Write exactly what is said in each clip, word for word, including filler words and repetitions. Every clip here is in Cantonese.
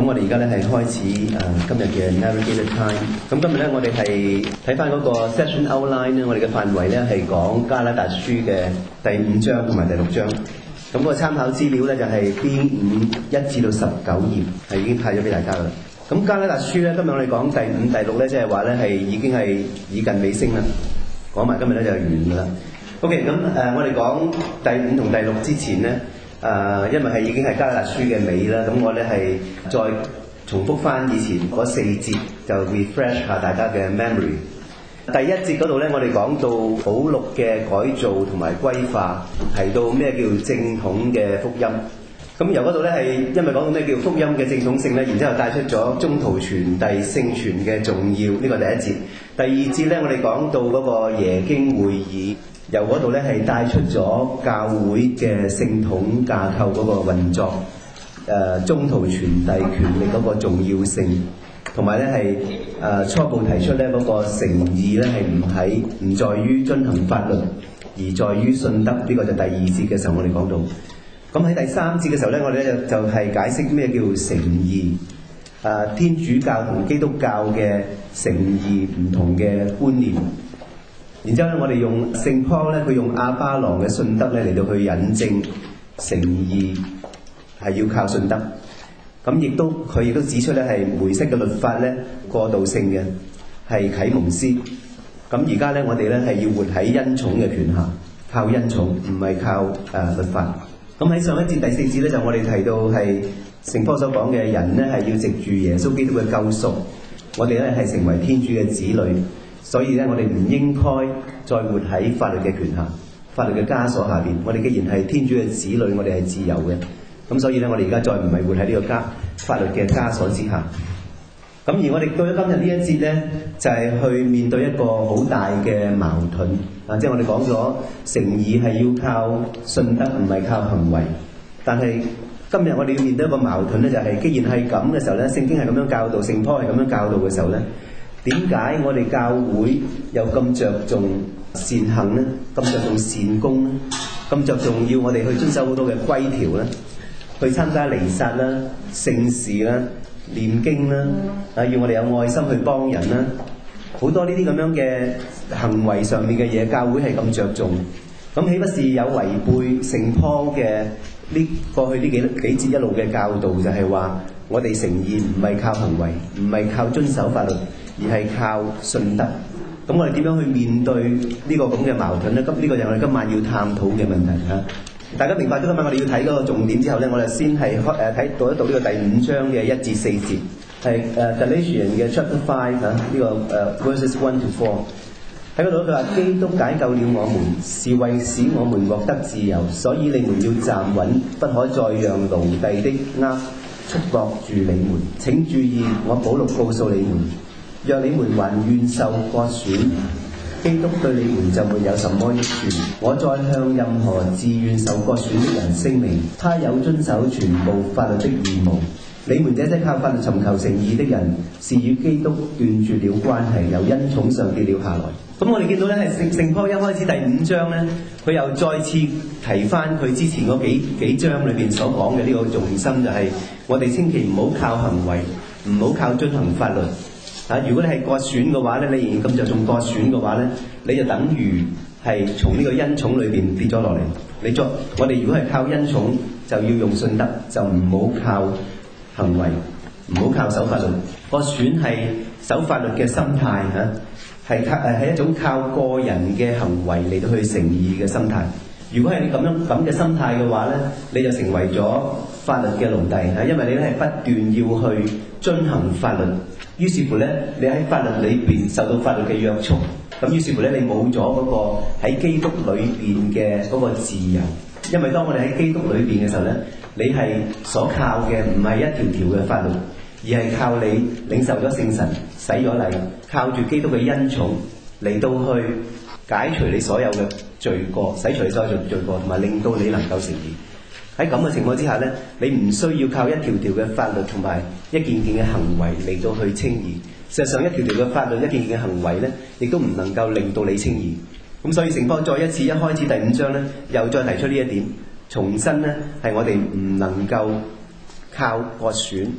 咁我哋而家咧係開始誒、呃、今日嘅 Navigated Time。咁今日咧我哋係睇翻嗰個 session outline 咧，我哋嘅範圍咧係講加拉達書嘅第五章同埋第六章。咁、那個參考資料咧就係 B 五一至到十九頁，係已經派咗俾大家噶啦。咁加拉達書咧，今日我哋講第五、第六咧，即係話咧係已經係以近尾聲啦。講埋今日咧就完噶啦。OK， 咁誒、呃、我哋講第五同第六之前咧。誒、呃，因為係已經係加拉達書嘅尾啦，咁我咧係再重複翻以前嗰四節，就 refresh 下大家嘅 memory。第一節嗰度咧，我哋講到保祿嘅改造同埋歸化，提到咩叫正統嘅福音。咁由嗰度咧係因為講到咩叫福音嘅正統性咧，然之後帶出咗中途傳遞聖傳嘅重要，呢、這個第一節。第二節咧，我哋講到嗰個耶經會議。由嗰度咧係帶出咗教會嘅聖統架構嗰個運作，誒、呃、中途傳遞權力嗰個重要性，同埋咧係誒初步提出咧嗰個誠意咧係唔喺唔在於遵行法律，而在於信德。呢、這個就第二節嘅時候我哋講到。咁喺第三節嘅時候咧，我哋咧就就係解釋咩叫誠意，誒、呃、天主教同基督教嘅誠意唔同嘅觀念。然之後咧，我哋用聖保咧，佢用亞巴郎嘅信德咧嚟到去引證誠意係要靠信德。咁亦都佢亦都指出咧係梅瑟嘅律法咧過渡性嘅，係啟蒙師。咁而家咧我哋咧係要活喺恩寵嘅權下，靠恩寵，唔係靠誒、呃、律法。咁喺上一節第四節咧就我哋提到係聖保所講嘅人咧係要藉住耶穌基督嘅救贖，我哋咧係成為天主嘅子女。所以咧，我哋唔應該再活喺法律嘅權下、法律嘅枷鎖下邊。我哋既然係天主嘅子女，我哋係自由嘅。咁所以咧，我哋而家再唔係活喺呢個枷法律嘅枷鎖之下。咁而我哋到咗今日呢一節咧，就係、是、去面對一個好大嘅矛盾啊！即係我哋講咗誠意係要靠信德，唔係靠行為。但係今日我哋要面對一個矛盾咧，就係、是、既然係咁嘅時候咧，聖經係咁樣教導，聖保係咁樣教導嘅時候咧。點解我哋教會又咁着重善行呢？咁着重善功呢？咁着重要我哋去遵守好多嘅規條呢？去參加彌撒啦、聖事啦、念經啦，啊，要我哋有愛心去幫人啦，好多呢啲咁樣嘅行為上面嘅嘢，教會係咁着重。咁豈不是有違背聖保嘅呢過去呢幾幾節一路嘅教導，就係話我哋誠意唔係靠行為，唔係靠遵守法律，而係靠信德。咁我哋點樣去面對呢個咁嘅矛盾呢？咁呢個就係我哋今晚要探討嘅問題嚇。大家明白咗今晚我哋要睇嗰個重點之後呢，我哋先係開誒睇讀一讀呢個第五章嘅一至四節，係誒 Galatians 嘅 Chapter Five 嚇，呢個誒 Verses One to Four。喺嗰度佢話：基督解救了我們，是為使我們獲得自由，所以你們要站穩，不可再讓奴隸的軛束縛住你們。請注意，我保祿告訴你們。若你們還願受割損，基督對你們就沒有什麼益處。我再向任何自願受割損的人聲明，他有遵守全部法律的義務。你們這些靠法律尋求誠意的人，是與基督斷絕了關係，由恩寵上跌了下來。咁我哋見到咧，係聖聖保一開始第五章咧，佢又再次提翻佢之前嗰幾幾章裏邊所講嘅呢個重心，就係我哋千祈唔好靠行為，唔好靠遵行法律。啊！如果你係割損嘅話咧，你仍然咁着重割損嘅話咧，你就等於係從呢個恩寵裏邊跌咗落嚟。你作我哋如果係靠恩寵，就要用信德，就唔好靠行為，唔好靠守法律。割損係守法律嘅心態嚇，係靠誒係一種靠個人嘅行為嚟到去誠意嘅心態。如果係你咁樣咁嘅心態嘅話咧，你就成為咗法律嘅奴隸嚇，因為你咧係不斷要去遵行法律。於是乎咧，你喺法律裏邊受到法律嘅約束，咁於是乎咧，你冇咗嗰個喺基督裏邊嘅嗰個自由。因為當我哋喺基督裏邊嘅時候咧，你係所靠嘅唔係一條條嘅法律，而係靠你領受咗聖神洗咗禮，靠住基督嘅恩寵嚟到去解除你所有嘅罪過，洗除你所有嘅罪過，同埋令到你能夠成義。喺咁嘅情況之下呢，你唔需要靠一條條嘅法律同埋一件件嘅行為嚟到去稱義。事實上，一條條嘅法律、一件件嘅行為呢，亦都唔能夠令到你稱義。咁所以聖保再一次一開始第五章呢，又再提出呢一點，重申呢係我哋唔能夠靠割損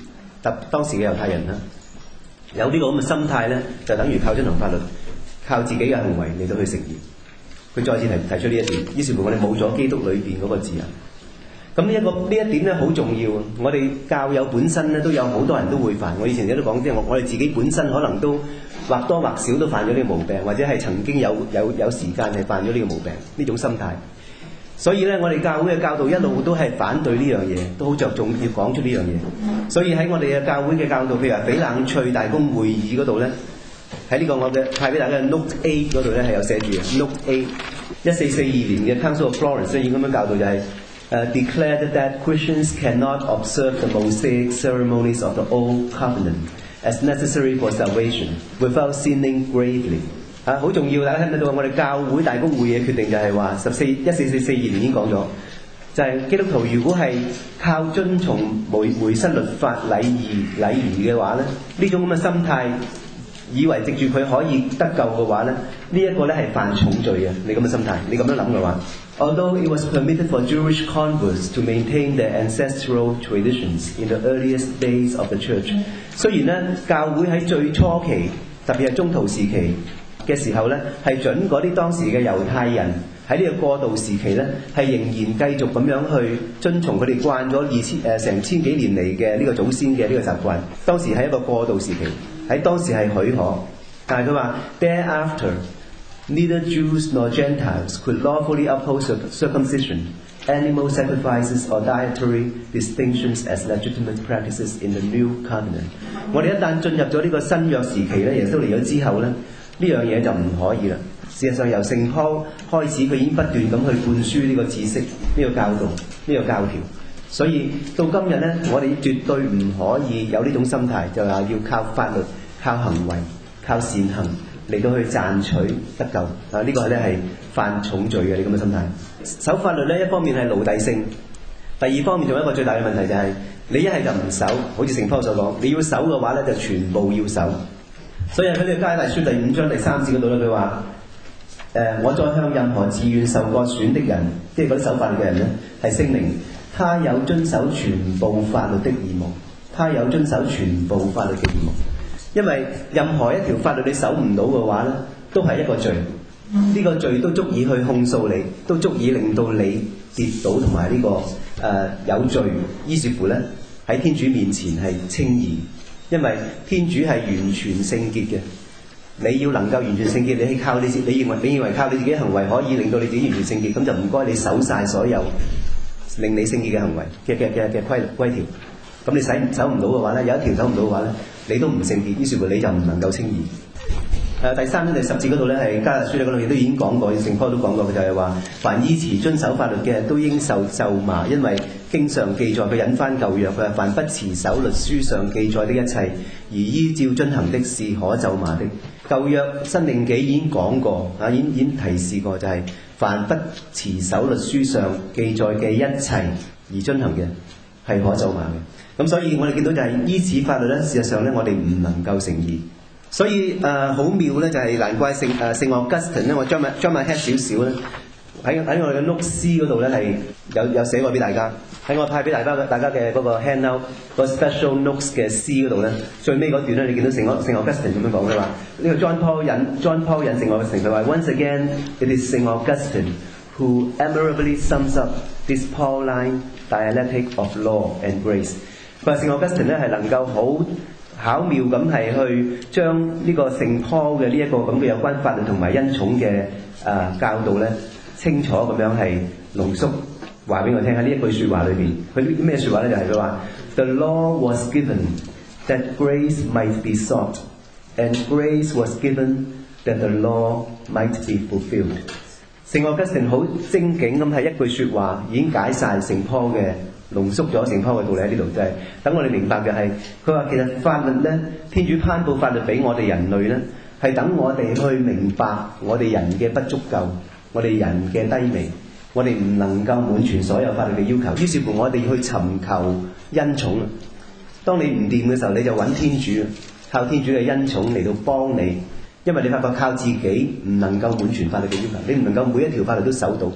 特當時嘅猶太人啦，有呢個咁嘅心態咧，就等於靠遵行法律，靠自己嘅行為嚟到去成義。佢再次提提出呢一點，於是乎我哋冇咗基督裏邊嗰個自由。咁呢一個呢一點咧好重要啊！我哋教友本身咧都有好多人都會犯。我以前都講，即係我我哋自己本身可能都或多或少都犯咗呢個毛病，或者係曾經有有有時間係犯咗呢個毛病，呢種心態。所以咧，我哋教會嘅教導一路都係反對呢樣嘢，都好着重要講出呢樣嘢。所以喺我哋嘅教會嘅教導，譬如話翡冷翠大公會議嗰度咧，喺呢個我嘅派俾大家嘅 Note A 嗰度咧係有寫住嘅 Note A 一四四二年嘅 Council of Florence 已經咁樣教導就係、是。Uh, declared that Christians cannot observe the Mosaic ceremonies of the Old Covenant as necessary for salvation without sinning gravely. 啊，好重要！大家聽得到我哋教會大公會嘅決定就係話，十四一四四四二年已經講咗，就係、是、基督徒如果係靠遵從梅梅瑟律法禮儀禮儀嘅話咧，呢種咁嘅心態，以為藉住佢可以得救嘅話咧，呢、這、一個咧係犯重罪嘅。你咁嘅心態，你咁樣諗嘅話。Although it was permitted for Jewish converts to maintain their ancestral traditions in the earliest days of the church， 雖然咧教會喺最初期，特別係中途時期嘅時候咧，係準嗰啲當時嘅猶太人喺呢個過渡時期咧，係仍然繼續咁樣去遵從佢哋慣咗二千誒成千幾年嚟嘅呢個祖先嘅呢個習慣。當時係一個過渡時期，喺當時係許可，但係佢話 thereafter。Neither Jews nor Gentiles could lawfully uphold circumcision, animal sacrifices, or dietary distinctions as legitimate practices in the new covenant. 我哋一旦進入咗呢個新約時期咧，耶穌嚟咗之後咧，呢樣嘢就唔可以啦。事實上由聖保開始，佢已經不斷咁去灌輸呢個知識、呢、這個教導、呢、這個教條。所以到今日咧，我哋絕對唔可以有呢種心態，就話要靠法律、靠行為、靠善行。嚟到去賺取得救啊！呢、這個咧係犯重罪嘅，你咁嘅心態。守法律咧，一方面係奴隸性，第二方面仲有一個最大嘅問題就係、是、你一係就唔守，好似聖保所講，你要守嘅話咧就全部要守。所以喺呢個加拉太書第五章第三節嗰度咧，佢話：誒、呃，我再向任何自願受割損的人，即係嗰啲守法律嘅人咧，係聲明，他有遵守全部法律的義務，他有遵守全部法律嘅義務。因為任何一條法律你守唔到嘅話咧，都係一個罪。呢、這個罪都足以去控訴你，都足以令到你跌倒同埋呢個誒、呃、有罪。於是乎咧，喺天主面前係稱義，因為天主係完全聖潔嘅。你要能夠完全聖潔，你係靠你自己，你認為你認為靠你自己嘅行為可以令到你自己完全聖潔，咁就唔該你守晒所有令你聖潔嘅行為嘅嘅嘅嘅規規條。咁你使守唔到嘅話咧，有一條守唔到嘅話咧，你都唔聖潔，於是乎你就唔能夠稱義。誒、呃、第三章第十節嗰度咧，係加拉太書嗰度亦都已經講過，聖保都講過，佢就係話：凡依詞遵守法律嘅，都應受咒罵，因為經上記載，佢引翻舊約，佢話：凡不持守律書上記載的一切，而依照遵行的，是可咒罵的。舊約申命記已經講過，啊，已經已經提示過，就係、是、凡不持守律書上記載嘅一切而遵行嘅，係可咒罵嘅。咁所以我哋見到就係依此法律咧，事實上咧我哋唔能夠成義。所以誒好、呃、妙咧，就係、是、難怪聖誒聖奧古斯丁咧，我將埋將埋 head 少少咧，喺喺我哋嘅 note C 嗰度咧係有有寫過俾大家，喺我派俾大家大家嘅嗰個 handout 個 special notes 嘅 C 嗰度咧，最尾嗰段咧，你見到聖奧聖奧古斯丁咁樣講嘅話，呢、這個 John Paul 引 John Paul 引聖奧古斯丁佢話 Once again it is Saint Augustine who admirably sums up this Pauline dialectic of law and grace。佢話聖奧古斯丁咧係能夠好巧妙咁係去將呢個聖保嘅呢一個咁嘅有關法律同埋恩寵嘅誒教導咧，清楚咁樣係濃縮話俾我聽喺呢一句説話裏邊。佢啲咩説話咧？就係佢話 The law was given that grace might be sought, and grace was given that the law might be fulfilled。聖奧古斯丁好精警咁係一句説話已經解晒聖保嘅。濃縮咗聖保嘅道理喺呢度，就係、是、等我哋明白嘅係，佢話其實法律咧，天主頒布法律俾我哋人類咧，係等我哋去明白我哋人嘅不足夠，我哋人嘅低微，我哋唔能夠滿全所有法律嘅要求，於是乎我哋去尋求恩寵啊！當你唔掂嘅時候，你就揾天主，靠天主嘅恩寵嚟到幫你，因為你發覺靠自己唔能夠滿全法律嘅要求，你唔能夠每一條法律都守到。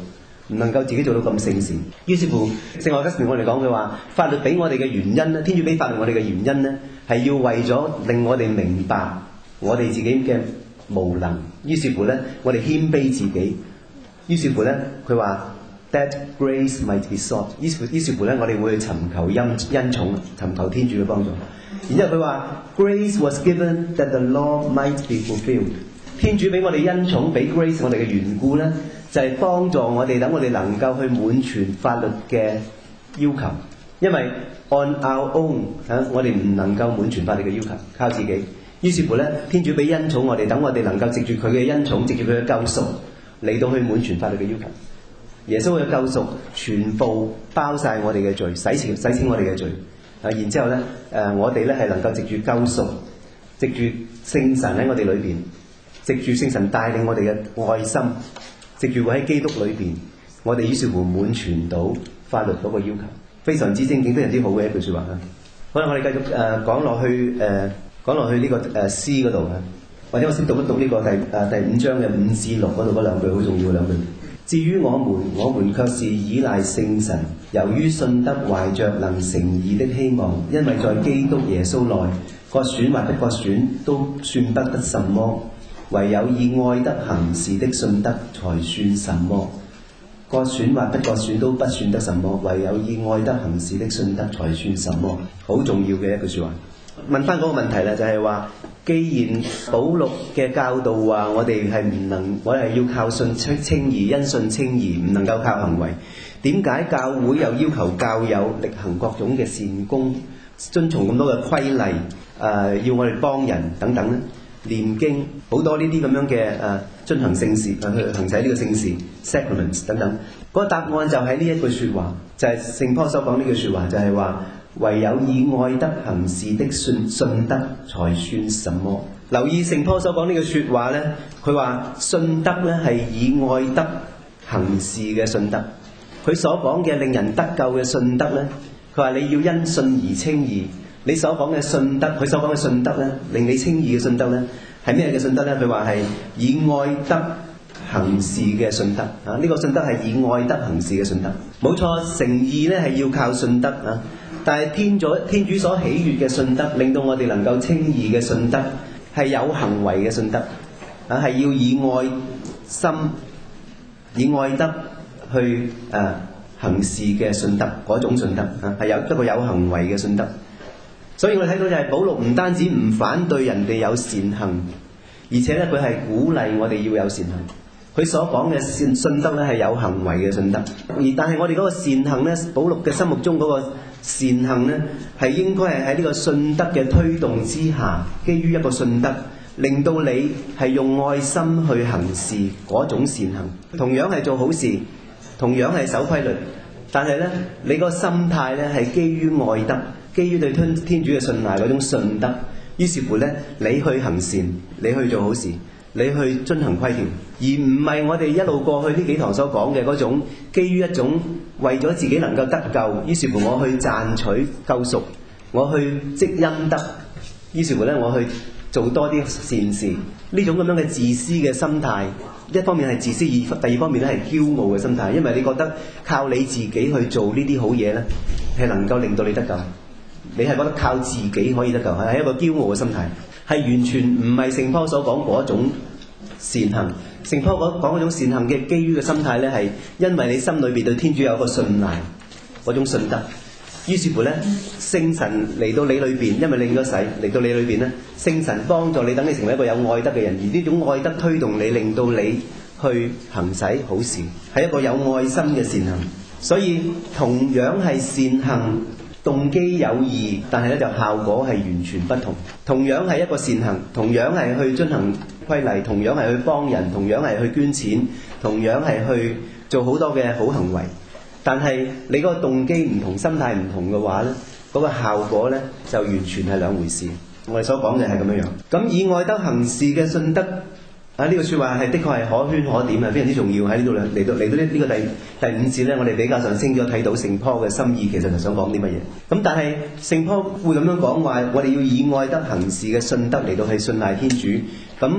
唔能夠自己做到咁聖善。於是乎，聖愛吉士我哋講佢話，法律俾我哋嘅原因咧，天主俾法律我哋嘅原因咧，係要為咗令我哋明白我哋自己嘅無能。於是乎咧，我哋謙卑自己。於是乎咧，佢話 that grace might be sought。於是乎，於是乎咧，我哋會去尋求恩恩寵，尋求天主嘅幫助。然之後佢話 grace was given that the law might be fulfilled。天主俾我哋恩寵，俾 grace 我哋嘅緣故咧，就係、是、幫助我哋，等我哋能夠去滿全法律嘅要求。因為 on our own 啊，我哋唔能夠滿全法律嘅要求，靠自己。於是乎咧，天主俾恩寵我哋，等我哋能夠藉住佢嘅恩寵，藉住佢嘅救贖嚟到去滿全法律嘅要求。耶穌嘅救贖全部包晒我哋嘅罪，洗清洗清我哋嘅罪。啊，然之後咧，誒、呃、我哋咧係能夠藉住救贖，藉住聖神喺我哋裏邊，藉住聖神帶領我哋嘅愛心，藉住會喺基督裏邊，我哋於是乎滿全到法律嗰個要求。非常之精警，非常之好嘅一句説話啊！好啦，我哋繼續誒講落去誒、呃、講落去呢、這個誒詩嗰度啊，或者我先讀一讀呢個第誒、呃、第五章嘅五至六嗰度嗰兩句好重要嘅兩句。至於我們，我們卻是倚賴聖神，由於信德懷着能成義的希望，因為在基督耶穌內，割損或不割損都算不得什麼，唯有以愛德行事的信德才算什麼。割損或不割損都不算得什麼，唯有以愛德行事的信德才算什麼。好重要嘅一句説話。問翻嗰個問題咧，就係話，既然保祿嘅教導話，我哋係唔能，我哋係要靠信稱義，因信稱義，唔能夠靠行為。點解教會又要求教友力行各種嘅善功，遵從咁多嘅規例，誒、呃，要我哋幫人等等咧？念經好多呢啲咁樣嘅誒，進行聖事，去行使呢個聖事 sacraments 等等。嗰、那個答案就喺呢一句説話，就係、是、聖保所講呢句説話，就係、是、話。唯有以愛德行事的信信德才算什麼？留意聖保所講呢句説話呢，佢話信德呢係以愛德行事嘅信德。佢所講嘅令人得救嘅信德呢，佢話你要因信而稱義。你所講嘅信德，佢所講嘅信德呢，令你稱義嘅信德呢，係咩嘅信德呢？佢話係以愛德行事嘅信德啊！呢、這個信德係以愛德行事嘅信德，冇錯。成義呢係要靠信德啊！但係天主天主所喜悅嘅信德，令到我哋能夠稱義嘅信德，係有行為嘅信德啊，係要以愛心、以愛德去誒、呃、行事嘅信德，嗰種信德啊，係有一個有行為嘅信德。所以我哋睇到就係保祿唔單止唔反對人哋有善行，而且咧佢係鼓勵我哋要有善行。佢所講嘅信信德咧係有行為嘅信德，而但係我哋嗰個善行咧，保祿嘅心目中嗰個善行咧，係應該係喺呢個信德嘅推動之下，基於一個信德，令到你係用愛心去行事嗰種善行。同樣係做好事，同樣係守規律，但係咧你嗰個心態咧係基於愛德，基於對天天主嘅信賴嗰種信德。於是乎咧，你去行善，你去做好事，你去遵行規條，而唔係我哋一路過去呢幾堂所講嘅嗰種基於一種為咗自己能夠得救，於是乎我去賺取救贖，我去積恩德，於是乎咧我去做多啲善事，呢種咁樣嘅自私嘅心態，一方面係自私，二第二方面咧係驕傲嘅心態，因為你覺得靠你自己去做呢啲好嘢咧，係能夠令到你得救，你係覺得靠自己可以得救，係一個驕傲嘅心態。係完全唔係聖保所講嗰種善行。聖保講講嗰種善行嘅基於嘅心態咧，係因為你心裏邊對天主有一個信賴，嗰種信德。於是乎咧，聖神嚟到你裏邊，因為你應該洗嚟到你裏邊咧，聖神幫助你，等你成為一個有愛德嘅人。而呢種愛德推動你，令到你去行使好事，係一個有愛心嘅善行。所以同樣係善行。動機有異，但係咧就效果係完全不同。同樣係一個善行，同樣係去遵行規例，同樣係去幫人，同樣係去捐錢，同樣係去做好多嘅好行為。但係你嗰個動機唔同，心態唔同嘅話咧，嗰個效果咧就完全係兩回事。我哋所講嘅係咁樣樣。咁以愛德行事嘅信德啊，呢個説話係的確係可圈可點啊，非常之重要。喺呢度嚟到嚟到呢呢個第第五節咧，我哋比較上清楚睇到聖保嘅心意，其實係想講啲乜嘢。咁但係聖保會咁樣講話，我哋要以愛德行事嘅信德嚟到去信賴天主。咁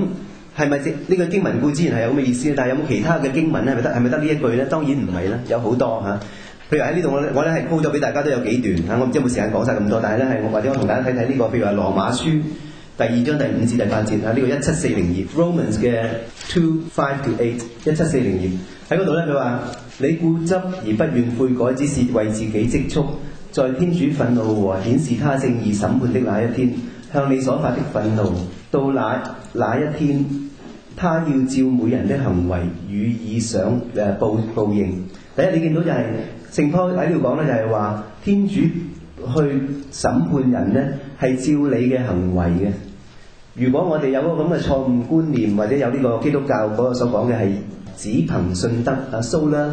係咪即呢個經文固之然係有咁嘅意思，但係有冇其他嘅經文咧？係咪得係咪得呢一句咧？當然唔係啦，有好多嚇。譬如喺呢度我我咧係鋪咗俾大家都有幾段嚇，我唔知有冇時間講晒咁多，但係咧係我或者我同大家睇睇呢個，譬如話羅馬書第二章第五至第八節啊，呢、這個一七四零頁 Romans 嘅 two five to eight 一七四零頁喺嗰度咧，佢話你固執而不願悔改，只是為自己積蓄，在天主憤怒和顯示他正義審判的那一天，向你所發的憤怒到那那一天，他要照每人的行為予以賞誒報報應。第一，你見到就係、是、聖保喺呢度講咧，就係話天主去審判人咧，係照你嘅行為嘅。如果我哋有個咁嘅錯誤觀念，或者有呢個基督教嗰個所講嘅係只憑信德啊 sola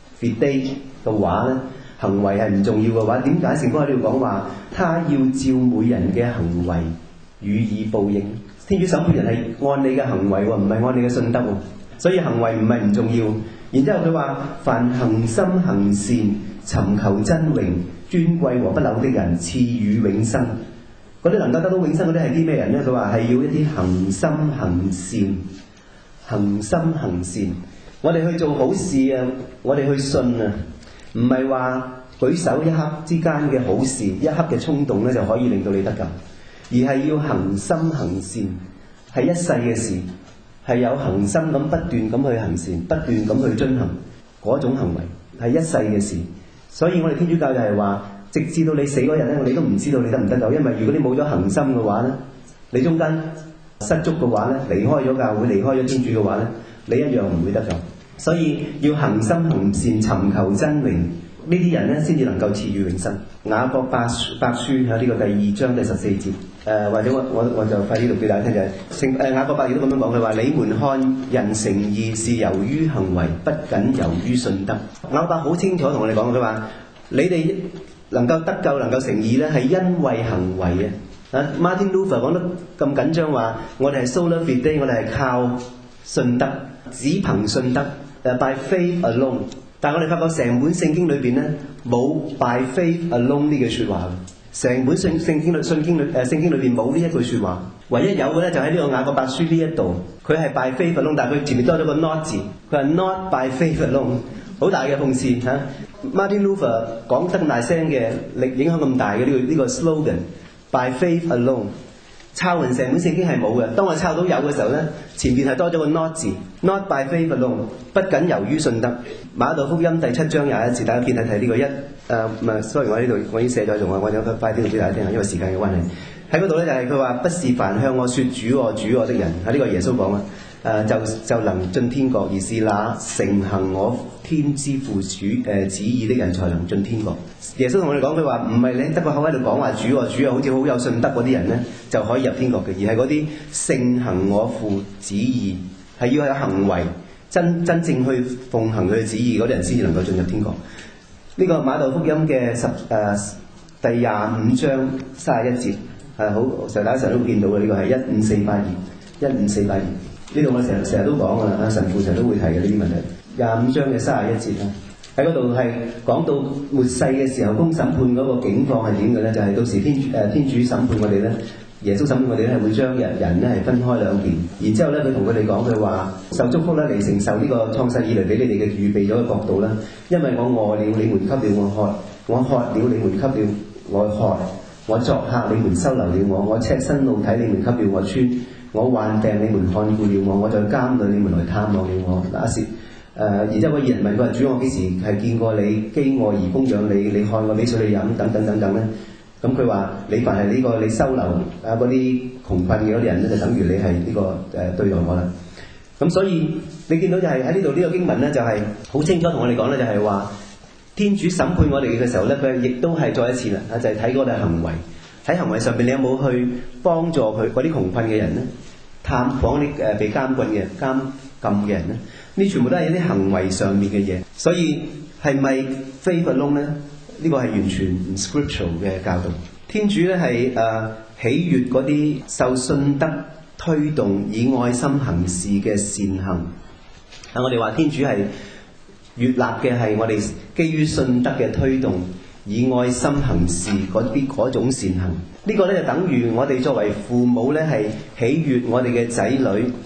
fide 嘅話咧，行為係唔重要嘅話，點解聖保喺呢度講話他要照每人嘅行為予以報應？天主審判人係按你嘅行為喎，唔係按你嘅信德喎，所以行為唔係唔重要。然之後佢話凡恆心行善、尋求真榮、尊貴和不朽的人，賜予永生。嗰啲能夠得到永生嗰啲係啲咩人咧？佢話係要一啲恆心行善、恆心行善。我哋去做好事啊，我哋去信啊，唔係話舉手一刻之間嘅好事，一刻嘅衝動咧就可以令到你得救，而係要恆心行善，係一世嘅事，係有恆心咁不斷咁去行善，不斷咁去遵行嗰種行為，係一世嘅事。所以我哋天主教就係話，直至到你死嗰日咧，我哋都唔知道你得唔得救，因為如果你冇咗恆心嘅話咧，你中間失足嘅話咧，離開咗教會，離開咗天主嘅話咧，你一樣唔會得救。所以要恆心行善，尋求真榮，呢啲人咧先至能夠賜予永生。雅各伯伯書喺呢個第二章第十四節，誒、呃、或者我我我就快啲讀俾大家聽就係聖誒雅各伯亦都咁樣講，佢話你們看人成義是由於行為，不僅由於信德。雅各伯好清楚同我哋講，佢話你哋能夠得救、能夠成義咧，係因為行為嘅。啊 Martin Luther 講得咁緊張話，我哋係 sola fide，我哋係靠信德，只憑信德，誒 by faith alone。但係我哋發覺成本聖經裏邊咧冇 by faith alone 呢句説話，成本聖聖經裏聖經裏誒聖經裏邊冇呢一句説話，唯一有嘅咧就喺呢個雅各伯書呢一度，佢係 by faith alone，但係佢前面多咗個 not 字，佢係 not by faith alone，好大嘅諷刺嚇。Martin Luther 講得咁大聲嘅力影響咁大嘅呢個呢個 slogan by faith alone。抄完成本聖經係冇嘅，當我抄到有嘅時候咧，前面係多咗個 not 字 ，not by faith alone，不僅由於信德。馬竇福音第七章廿一節，大家見睇睇呢個一誒唔係 sorry，我喺呢度我已經寫咗仲啊，我想快啲俾大家聽下，因為時間嘅關係。喺嗰度咧就係佢話，不是凡向我説主我主我的人，喺呢個耶穌講啊，誒、呃、就就能進天國，而是那承行我天之父主誒、呃、旨意的人才能進天國。耶穌同我哋講，佢話唔係你得個口喺度講話主我主啊，好似好有信德嗰啲人咧就可以入天國嘅，而係嗰啲承行我父旨意，係要有行為真真正去奉行佢嘅旨意嗰啲人先至能夠進入天國。呢、這個馬竇福音嘅十誒、呃、第廿五章三十一節係好，成大家成日都見到嘅，呢、這個係一五四八頁，一五四八頁。呢度我成日成日都講㗎啦，神父成日都會提嘅呢啲問題。廿五章嘅三十一節啊，喺嗰度係講到末世嘅時候，公審判嗰個境況係點嘅咧？就係、是、到時天誒、呃、天主審判我哋咧，耶穌審判我哋咧係會將人人咧係分開兩邊，然之後咧佢同佢哋講，佢話受祝福咧嚟承受呢個創世以來俾你哋嘅預備咗嘅國度啦。因為我餓了，你們給了我喝；我渴了，你們給了我喝；我作客，你們收留了我；我赤身露體，你們給了我穿。我患病，你們看顧了我；我在監裏，你們來探望了我。那時，誒、呃，然之後個義人問佢話：主，我幾時係見過你飢餓而供養你？你看我俾水你飲，等等等等咧。咁佢話：你凡係呢個你收留啊嗰啲窮困嘅嗰啲人咧，就等於你係呢、這個誒、呃、對待我啦。咁所以你見到就係喺呢度呢個經文咧，就係、是、好清楚同我哋講咧，就係、是、話天主審判我哋嘅時候咧，佢亦都係再一次啦，就係睇我哋行為。喺行為上邊，你有冇去幫助佢嗰啲窮困嘅人咧？探訪啲誒被監困嘅監禁嘅人咧？呢全部都係一啲行為上面嘅嘢。所以係咪 faith alone 咧？呢個係完全唔 scriptural 嘅教導。天主咧係誒喜悅嗰啲受信德推動以愛心行事嘅善行。啊，我哋話天主係悅納嘅係我哋基於信德嘅推動，以愛心行事嗰啲嗰種善行，呢個咧就等於我哋作為父母咧係喜悅我哋嘅仔女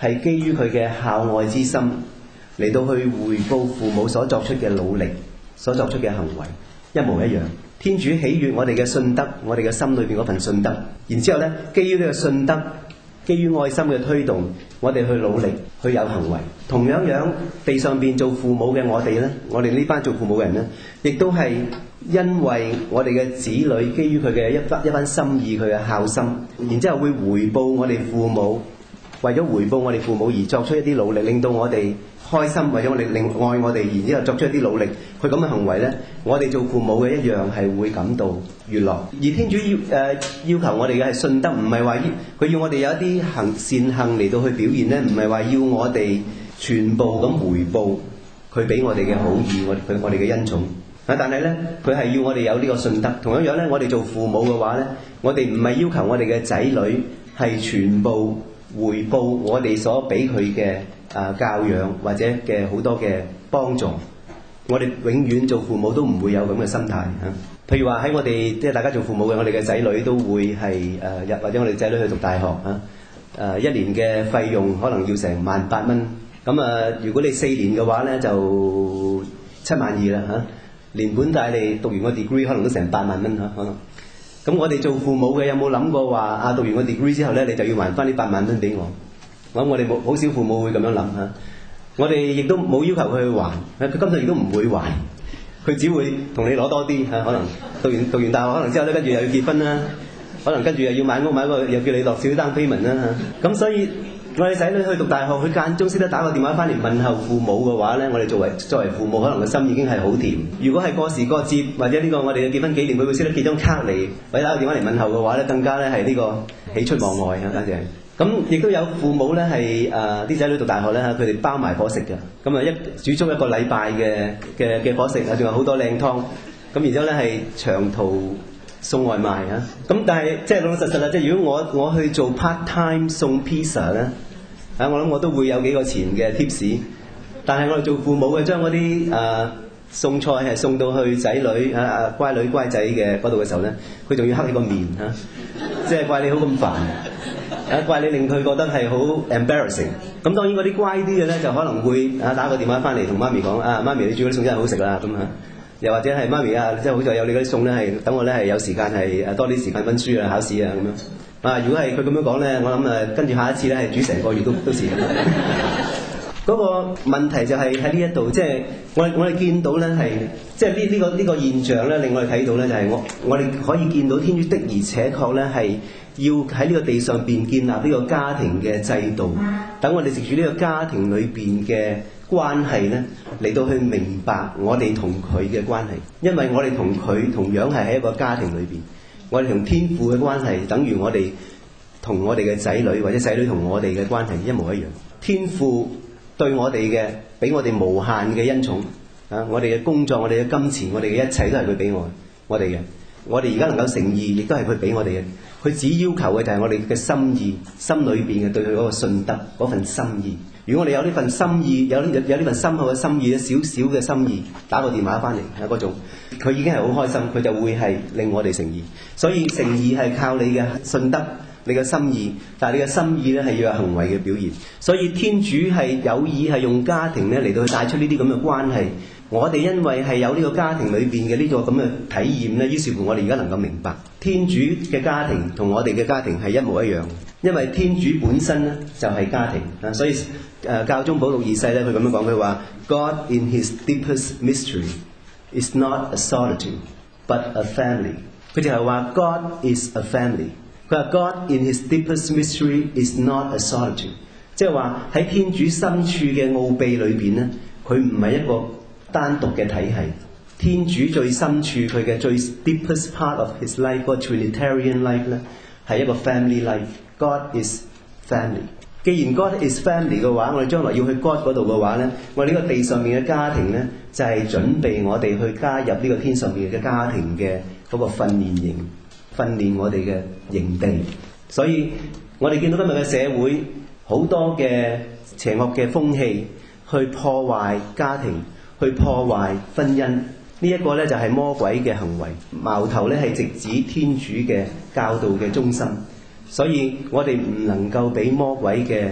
係基於佢嘅孝愛之心嚟到去回報父母所作出嘅努力、所作出嘅行為，一模一樣。天主喜悅我哋嘅信德，我哋嘅心裏邊嗰份信德，然之後咧，基於呢個信德，基於愛心嘅推動，我哋去努力，去有行為。同樣樣，地上邊做父母嘅我哋咧，我哋呢班做父母嘅人咧，亦都係因為我哋嘅子女基於佢嘅一番一番心意，佢嘅孝心，然之後會回報我哋父母，為咗回報我哋父母而作出一啲努力，令到我哋開心，為咗我哋令愛我哋，然之後作出一啲努力，佢咁嘅行為呢，我哋做父母嘅一樣係會感到悅樂。而天主要誒、呃、要求我哋嘅係信德，唔係話佢要我哋有一啲行善行嚟到去表現呢，唔係話要我哋全部咁回報佢俾我哋嘅好意，我佢我哋嘅恩寵。啊，但係呢，佢係要我哋有呢個信德。同樣樣呢，我哋做父母嘅話呢，我哋唔係要求我哋嘅仔女係全部回報我哋所俾佢嘅啊教養或者嘅好多嘅幫助，我哋永遠做父母都唔會有咁嘅心態嚇。譬如話喺我哋即係大家做父母嘅，我哋嘅仔女都會係誒入或者我哋仔女去讀大學嚇，誒一年嘅費用可能要成萬八蚊。咁啊，如果你四年嘅話咧，就七萬二啦嚇。連本帶利讀完個 degree 可能都成八萬蚊嚇可能。咁我哋做父母嘅有冇諗過話啊？讀完個 degree 之後咧，你就要還翻呢八萬蚊俾我？我諗我哋冇好少父母會咁樣諗嚇。我哋亦都冇要求佢去還，佢今次亦都唔會還，佢只會同你攞多啲嚇。可能讀完讀完大學，可能之後咧跟住又要結婚啦，可能跟住又要買屋買個，又叫你落少啲 down payment啦嚇。咁所以我哋仔女去讀大學，佢間中識得打個電話翻嚟問候父母嘅話咧，我哋作為作為父母，可能個心已經係好甜。如果係過時過節或者呢個我哋嘅結婚紀念，佢會識得寄張卡嚟或者打個電話嚟問候嘅話咧，更加咧係呢個喜出望外啊！簡直係。咁亦都有父母咧係誒啲仔女讀大學咧嚇，佢哋包埋伙食嘅。咁啊一煮足一個禮拜嘅嘅嘅伙食啊，仲有好多靚湯。咁然之後咧係長途送外賣啊！咁但係即係老老實實啦，即係如果我我去做 part time 送 pizza 咧，啊我諗我都會有幾個錢嘅 tips。但係我哋做父母嘅將嗰啲誒送菜係送到去仔女啊啊乖女乖仔嘅嗰度嘅時候咧，佢仲要黑起個面嚇、啊，即係怪你好咁煩。啊！怪你令佢覺得係好 embarrassing。咁當然嗰啲乖啲嘅咧，就可能會啊打個電話翻嚟同媽咪講啊，媽咪你煮嗰啲餸真係好食啦咁嚇。又或者係媽咪啊，即係好似有你嗰啲餸咧，係等我咧係有時間係誒多啲時間温書啊、考試啊咁樣。啊，如果係佢咁樣講咧，我諗誒跟住下一次咧係煮成個月都都遲。嗰個問題就係喺呢一度，即係我我哋見到咧係即係呢呢個呢個現象咧，令我哋睇到咧就係我我哋可以見到天主的而且確咧係要喺呢個地上邊建立呢個家庭嘅制度，等我哋藉住呢個家庭裏邊嘅關係咧嚟到去明白我哋同佢嘅關係，因為我哋同佢同樣係喺一個家庭裏邊，我哋同天父嘅關係等於我哋同我哋嘅仔女或者仔女同我哋嘅關係一模一樣。天父對我哋嘅俾我哋無限嘅恩寵啊！我哋嘅工作、我哋嘅金錢、我哋嘅一切都係佢俾我我哋嘅。我哋而家能夠成義，亦都係佢俾我哋嘅。佢只要求嘅就係我哋嘅心意，心裏邊嘅對佢嗰個信德嗰份心意。如果我哋有呢份心意，有有有呢份深厚嘅心意，少少嘅心意，打個電話翻嚟啊嗰種，佢已經係好開心，佢就會係令我哋成義。所以成義係靠你嘅信德。你嘅心意，但係你嘅心意咧係要有行為嘅表現，所以天主係有意係用家庭咧嚟到去帶出呢啲咁嘅關係。我哋因為係有呢個家庭裏邊嘅呢個咁嘅體驗咧，於是乎我哋而家能夠明白天主嘅家庭同我哋嘅家庭係一模一樣，因為天主本身咧就係家庭啊，所以誒、呃、教宗保祿二世咧佢咁樣講，佢話 God in his deepest mystery is not a solitude but a family。佢就係話 God is a family。佢話 God in his deepest mystery is not a solitude， 即係話喺天主深處嘅奧秘裏邊咧，佢唔係一個單獨嘅體系。天主最深處佢嘅最 deepest part of his life， 個 Trinitarian life 咧，係一個 family life。God is family。既然 God is family 嘅話，我哋將來要去 God 嗰度嘅話咧，我哋呢個地上面嘅家庭咧，就係、是、準備我哋去加入呢個天上面嘅家庭嘅嗰個訓練營。訓練我哋嘅營地，所以我哋見到今日嘅社會好多嘅邪惡嘅風氣，去破壞家庭，去破壞婚姻。呢、這、一個呢，就係魔鬼嘅行為，矛頭呢係直指天主嘅教導嘅中心。所以我哋唔能夠俾魔鬼嘅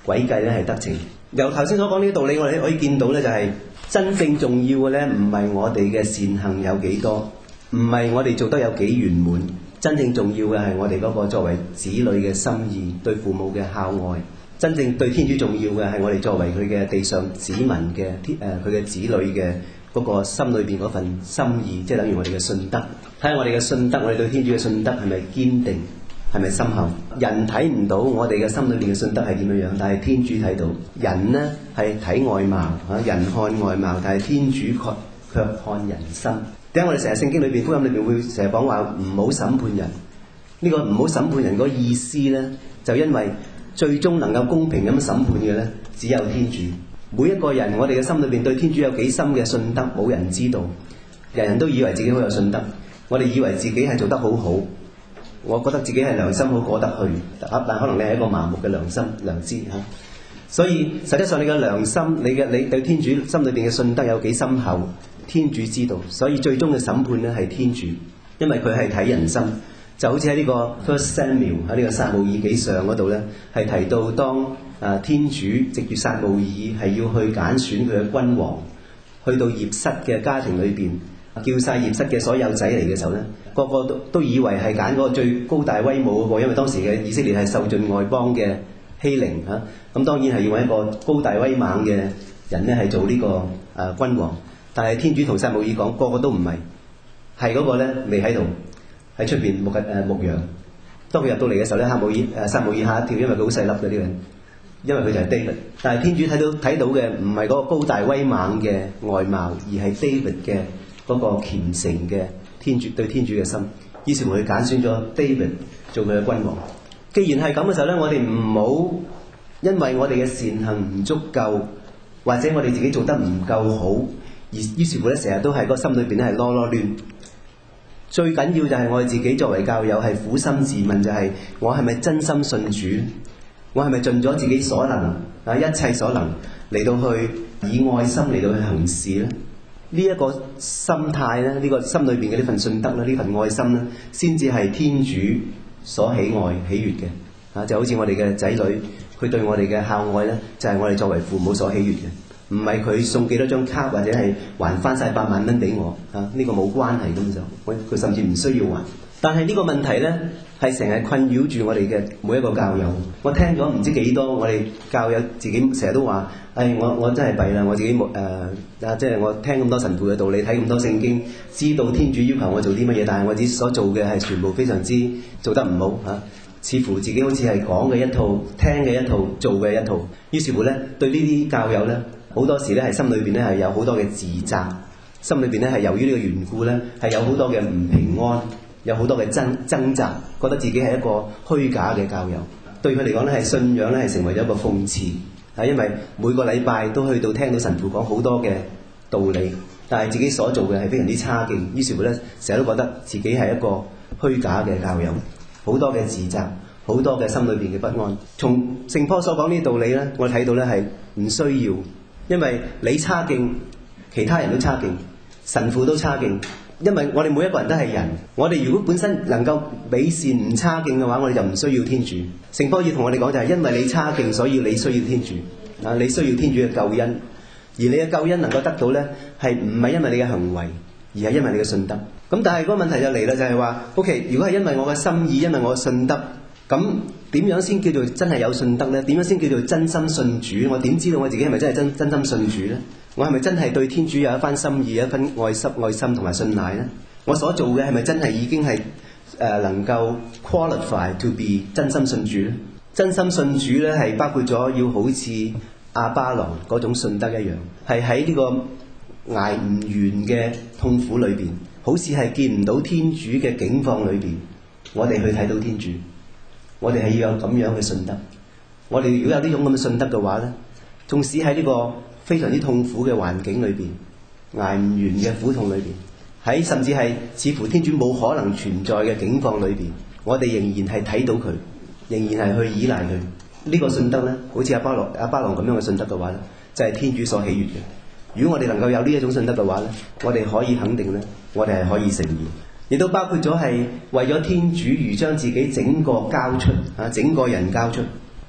詭計咧係得逞。由頭先所講呢啲道理，我哋可以見到咧，就係真正重要嘅咧，唔係我哋嘅善行有幾多，唔係我哋做得有幾圓滿，真正重要嘅係我哋嗰個作為子女嘅心意，對父母嘅孝愛。真正對天主重要嘅係我哋作為佢嘅地上子民嘅天誒佢嘅子女嘅嗰個心裏邊嗰份心意，即係等於我哋嘅信德。睇下我哋嘅信德，我哋對天主嘅信德係咪堅定，係咪深厚？人睇唔到我哋嘅心裏邊嘅信德係點樣樣，但係天主睇到。人呢係睇外貌嚇，人看外貌，但係天主卻卻看人心。點解我哋成日聖經裏邊福音裏邊會成日講話唔好審判人？呢個唔好審判人嗰個意思呢，就因為最終能夠公平咁審判嘅呢，只有天主。每一個人，我哋嘅心裏邊對天主有幾深嘅信德，冇人知道。人人都以為自己好有信德，我哋以為自己係做得好好。我覺得自己係良心好過得去，但可能你係一個麻木嘅良心良知嚇。所以實際上你嘅良心，你嘅你對天主心裏邊嘅信德有幾深厚，天主知道。所以最終嘅審判呢係天主，因為佢係睇人心。就好似喺呢個 First Samuel 喺呢個撒母耳記上嗰度呢，係提到當啊天主藉住撒母耳係要去揀選佢嘅君王，去到葉瑟嘅家庭裏邊，叫晒葉瑟嘅所有仔嚟嘅時候呢，個個都都以為係揀嗰個最高大威武嗰個，因為當時嘅以色列係受盡外邦嘅欺凌嚇，咁當然係要揾一個高大威猛嘅人呢係做呢個啊君王。但係天主同撒母耳講，個個都唔係，係嗰個呢未喺度。喺出邊牧誒牧羊，當佢入到嚟嘅時候咧，撒母耳誒撒母耳嚇一跳，因為佢好細粒嘅呢個人，因為佢就係 David。但係天主睇到睇到嘅唔係嗰個高大威猛嘅外貌，而係 David 嘅嗰個虔誠嘅天主對天主嘅心。於是乎佢揀選咗 David 做佢嘅君王。既然係咁嘅時候咧，我哋唔好因為我哋嘅善行唔足夠，或者我哋自己做得唔夠好，而於是乎咧成日都係個心裏邊咧係囉囉攣。最緊要就係我哋自己作為教友係苦心自問，就係我係咪真心信主？我係咪盡咗自己所能啊一切所能嚟到去以愛心嚟到去行事咧？呢一個心態咧，呢個心裏邊嘅呢份信德咧，呢份愛心咧，先至係天主所喜愛喜悅嘅啊！就好似我哋嘅仔女，佢對我哋嘅孝愛咧，就係我哋作為父母所喜悅嘅。唔係佢送幾多張卡或者係還翻晒百萬蚊俾我啊！呢、這個冇關係咁就，佢甚至唔需要還。但係呢個問題呢，係成日困擾住我哋嘅每一個教友。我聽咗唔知幾多，我哋教友自己成日都話：唉、哎，我我真係弊啦！我自己冇誒啊！即係我聽咁多神父嘅道理，睇咁多聖經，知道天主要求我做啲乜嘢，但係我自己所做嘅係全部非常之做得唔好嚇、啊。似乎自己好似係講嘅一套，聽嘅一套，做嘅一套。於是乎呢，對呢啲教友呢。好多時咧係心裏邊咧係有好多嘅自責，心裏邊咧係由於呢個緣故咧係有好多嘅唔平安，有好多嘅掙掙扎，覺得自己係一個虛假嘅教友。對佢嚟講咧係信仰咧係成為咗一個諷刺，係因為每個禮拜都去到聽到神父講好多嘅道理，但係自己所做嘅係非常之差勁，於是乎咧成日都覺得自己係一個虛假嘅教友，好多嘅自責，好多嘅心裏邊嘅不安。從聖波所講呢啲道理咧，我睇到咧係唔需要。因為你差勁，其他人都差勁，神父都差勁。因為我哋每一個人都係人，我哋如果本身能夠美善唔差勁嘅話，我哋就唔需要天主。聖波爾同我哋講就係因為你差勁，所以你需要天主啊！你需要天主嘅救恩，而你嘅救恩能夠得到呢，係唔係因為你嘅行為，而係因為你嘅信德。咁但係嗰個問題就嚟啦，就係話 OK， 如果係因為我嘅心意，因為我嘅信德。咁點樣先叫做真係有信德呢？點樣先叫做真心信主？我點知道我自己係咪真係真真心信主呢？我係咪真係對天主有一番心意、一分愛心、愛心同埋信賴呢？我所做嘅係咪真係已經係誒、呃、能夠 qualify to be 真心信主呢？真心信主呢，係包括咗要好似亞巴郎嗰種信德一樣，係喺呢個捱唔完嘅痛苦裏邊，好似係見唔到天主嘅境況裏邊，我哋去睇到天主。我哋係要有咁樣嘅信德。我哋如果有呢種咁嘅信德嘅話呢，縱使喺呢個非常之痛苦嘅環境裏邊，捱唔完嘅苦痛裏邊，喺甚至係似乎天主冇可能存在嘅境況裏邊，我哋仍然係睇到佢，仍然係去依賴佢。呢、這個信德呢，好似阿巴郎阿巴郎咁樣嘅信德嘅話呢，就係、是、天主所喜悅嘅。如果我哋能夠有呢一種信德嘅話呢，我哋可以肯定呢，我哋係可以成義。亦都包括咗係為咗天主而將自己整個交出啊，整個人交出。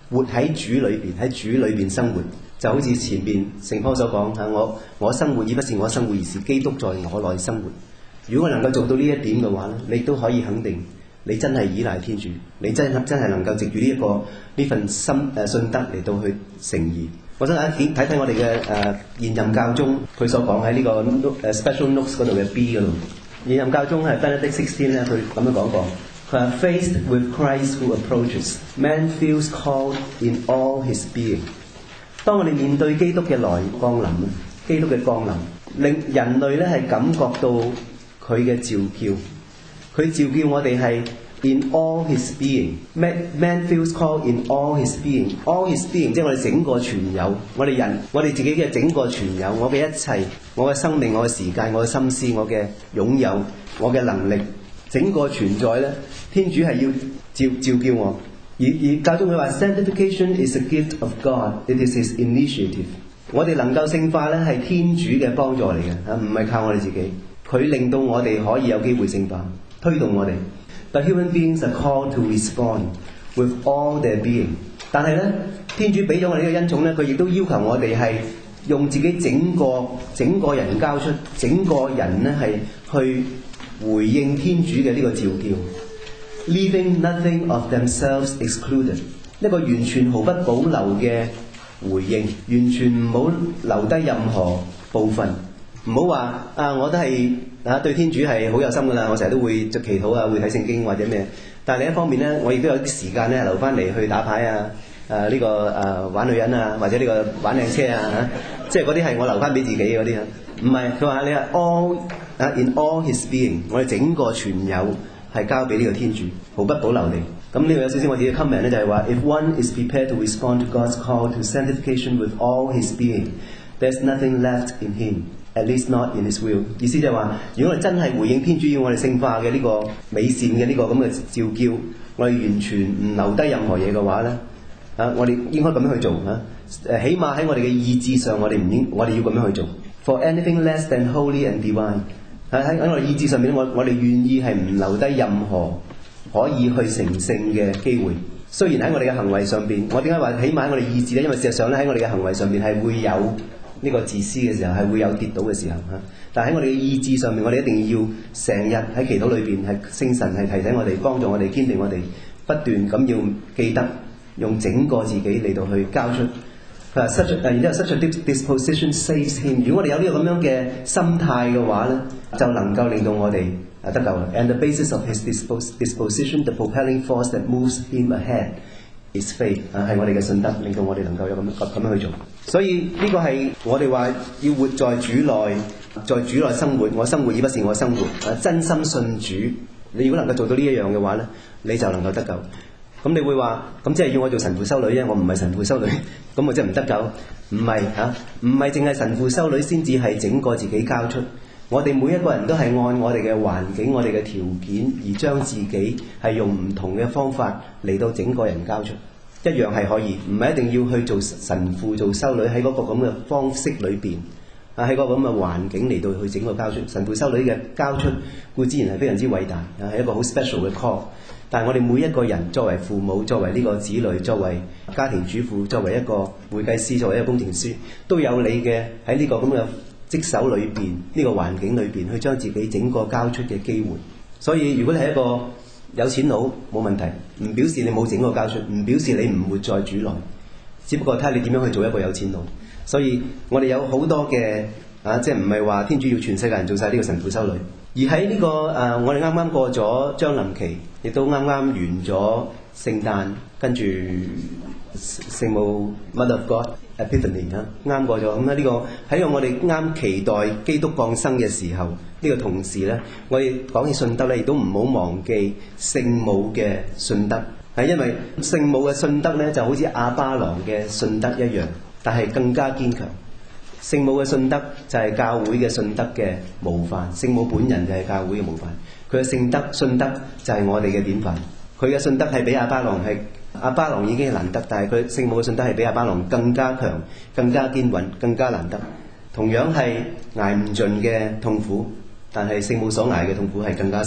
活喺主裏邊，喺主裏邊生活，就好似前邊聖保所講嚇，我我生活已不是我生活，而是基督在我內生活。如果我能夠做到呢一點嘅話咧，你都可以肯定，你真係依賴天主，你真真係能夠藉住呢一個呢份心誒信德嚟到去成義。我想大家睇睇我哋嘅誒現任教宗佢所講喺呢個誒 special notes 嗰度嘅 B 嗰度，現任教宗係 Benedict sixteen 咧，佢咁樣講過，佢話 Faced with Christ who approaches, man feels called in all his being。當我哋面對基督嘅來降臨，基督嘅降臨，令人類咧係感覺到佢嘅召叫，佢召叫我哋係 in all his being。Man man feels called in all his being。all his being 即係我哋整個全有，我哋人，我哋自己嘅整個全有，我嘅一切，我嘅生命，我嘅時間，我嘅心思，我嘅擁有，我嘅能力，整個存在咧，天主係要召召叫我。而而教宗佢話 Sanctification is a gift of God, it is His initiative。我哋能夠聖化咧係天主嘅幫助嚟嘅嚇，唔係靠我哋自己。佢令到我哋可以有機會聖化，推動我哋。But human beings are called to respond with all their being。但係咧，天主俾咗我哋呢個恩寵咧，佢亦都要求我哋係用自己整個整個人交出，整個人咧係去回應天主嘅呢個召叫。Leaving nothing of themselves excluded， 一個完全毫不保留嘅回應，完全唔好留低任何部分，唔好話啊我都係啊對天主係好有心㗎啦，我成日都會做祈禱啊，會睇聖經或者咩，但係另一方面咧，我亦都有啲時間咧留翻嚟去打牌啊，誒、啊、呢、這個誒、啊、玩女人啊，或者呢個玩靚車啊嚇，即係嗰啲係我留翻俾自己嗰啲啊，唔係佢話你係 all 啊 in all his being， 我哋整個全有。係交俾呢個天主，毫不保留地。咁呢個有少少我自己嘅 comment 咧，就係話 If one is prepared to respond to God's call to sanctification with all his being, there's nothing left in him, at least not in his will。意思就係話，如果我哋真係回應天主要我哋聖化嘅呢個美善嘅呢個咁嘅召叫，我哋完全唔留低任何嘢嘅話咧，啊，我哋應該咁樣去做嚇。誒，起碼喺我哋嘅意志上，我哋唔應，我哋要咁樣去做。For anything less than holy and divine。喺喺我哋意志上面，我我哋願意係唔留低任何可以去成聖嘅機會。雖然喺我哋嘅行為上邊，我點解話起碼喺我哋意志咧？因為事實上咧喺我哋嘅行為上邊係會有呢個自私嘅時候，係會有跌倒嘅時候嚇。但係喺我哋嘅意志上面，我哋一定要成日喺祈禱裏邊係聖神係提醒我哋，幫助我哋堅定我哋，不斷咁要記得用整個自己嚟到去交出。佢話 such， 然之後 such a disposition saves him。如果我哋有呢個咁樣嘅心態嘅話咧，就能夠令到我哋啊得救啦。And the basis of his disposition, the propelling force that moves him ahead, is faith。啊，係我哋嘅信德，令到我哋能夠有咁咁樣去做。所以呢個係我哋話要活在主內，在主內生活。我生活已不是我生活，啊，真心信主。你如果能夠做到呢一樣嘅話咧，你就能夠得救。咁你會話咁即係要我做神父修女啫？我唔係神父修女，咁我即係唔得救？唔係嚇，唔係淨係神父修女先至係整個自己交出。我哋每一個人都係按我哋嘅環境、我哋嘅條件而將自己係用唔同嘅方法嚟到整個人交出，一樣係可以，唔係一定要去做神父、做修女喺嗰個咁嘅方式裏邊啊，喺嗰個咁嘅環境嚟到去整個交出。神父修女嘅交出固之然係非常之偉大啊，係一個好 special 嘅 call。但係我哋每一個人作為父母、作為呢個子女、作為家庭主婦、作為一個會計師、作為一個工程師，都有你嘅喺呢個咁嘅職守裏邊、呢個環境裏邊去將自己整個交出嘅機會。所以如果你係一個有錢佬，冇問題，唔表示你冇整個交出，唔表示你唔活在主內，只不過睇下你點樣去做一個有錢佬。所以我哋有好多嘅啊，即係唔係話天主要全世界人做晒呢個神父修女。而喺呢、這個誒、呃，我哋啱啱過咗將臨期，亦都啱啱完咗聖誕，跟住聖母 Mother of God Epiphany 啊，啱過咗。咁咧呢個喺個我哋啱期待基督降生嘅時候，呢、這個同時咧，我哋講起信德咧，亦都唔好忘記聖母嘅信德。係因為聖母嘅信德咧，就好似亞巴郎嘅信德一樣，但係更加堅強。聖母嘅信德就係教會嘅信德嘅模範，聖母本人就係教會嘅模範。佢嘅聖德信德就係我哋嘅典範。佢嘅信德係比亞巴郎係亞巴郎已經係難得，但係佢聖母嘅信德係比亞巴郎更加強、更加堅穩、更加難得。同樣係捱唔盡嘅痛苦，但係聖母所捱嘅痛苦係更加深。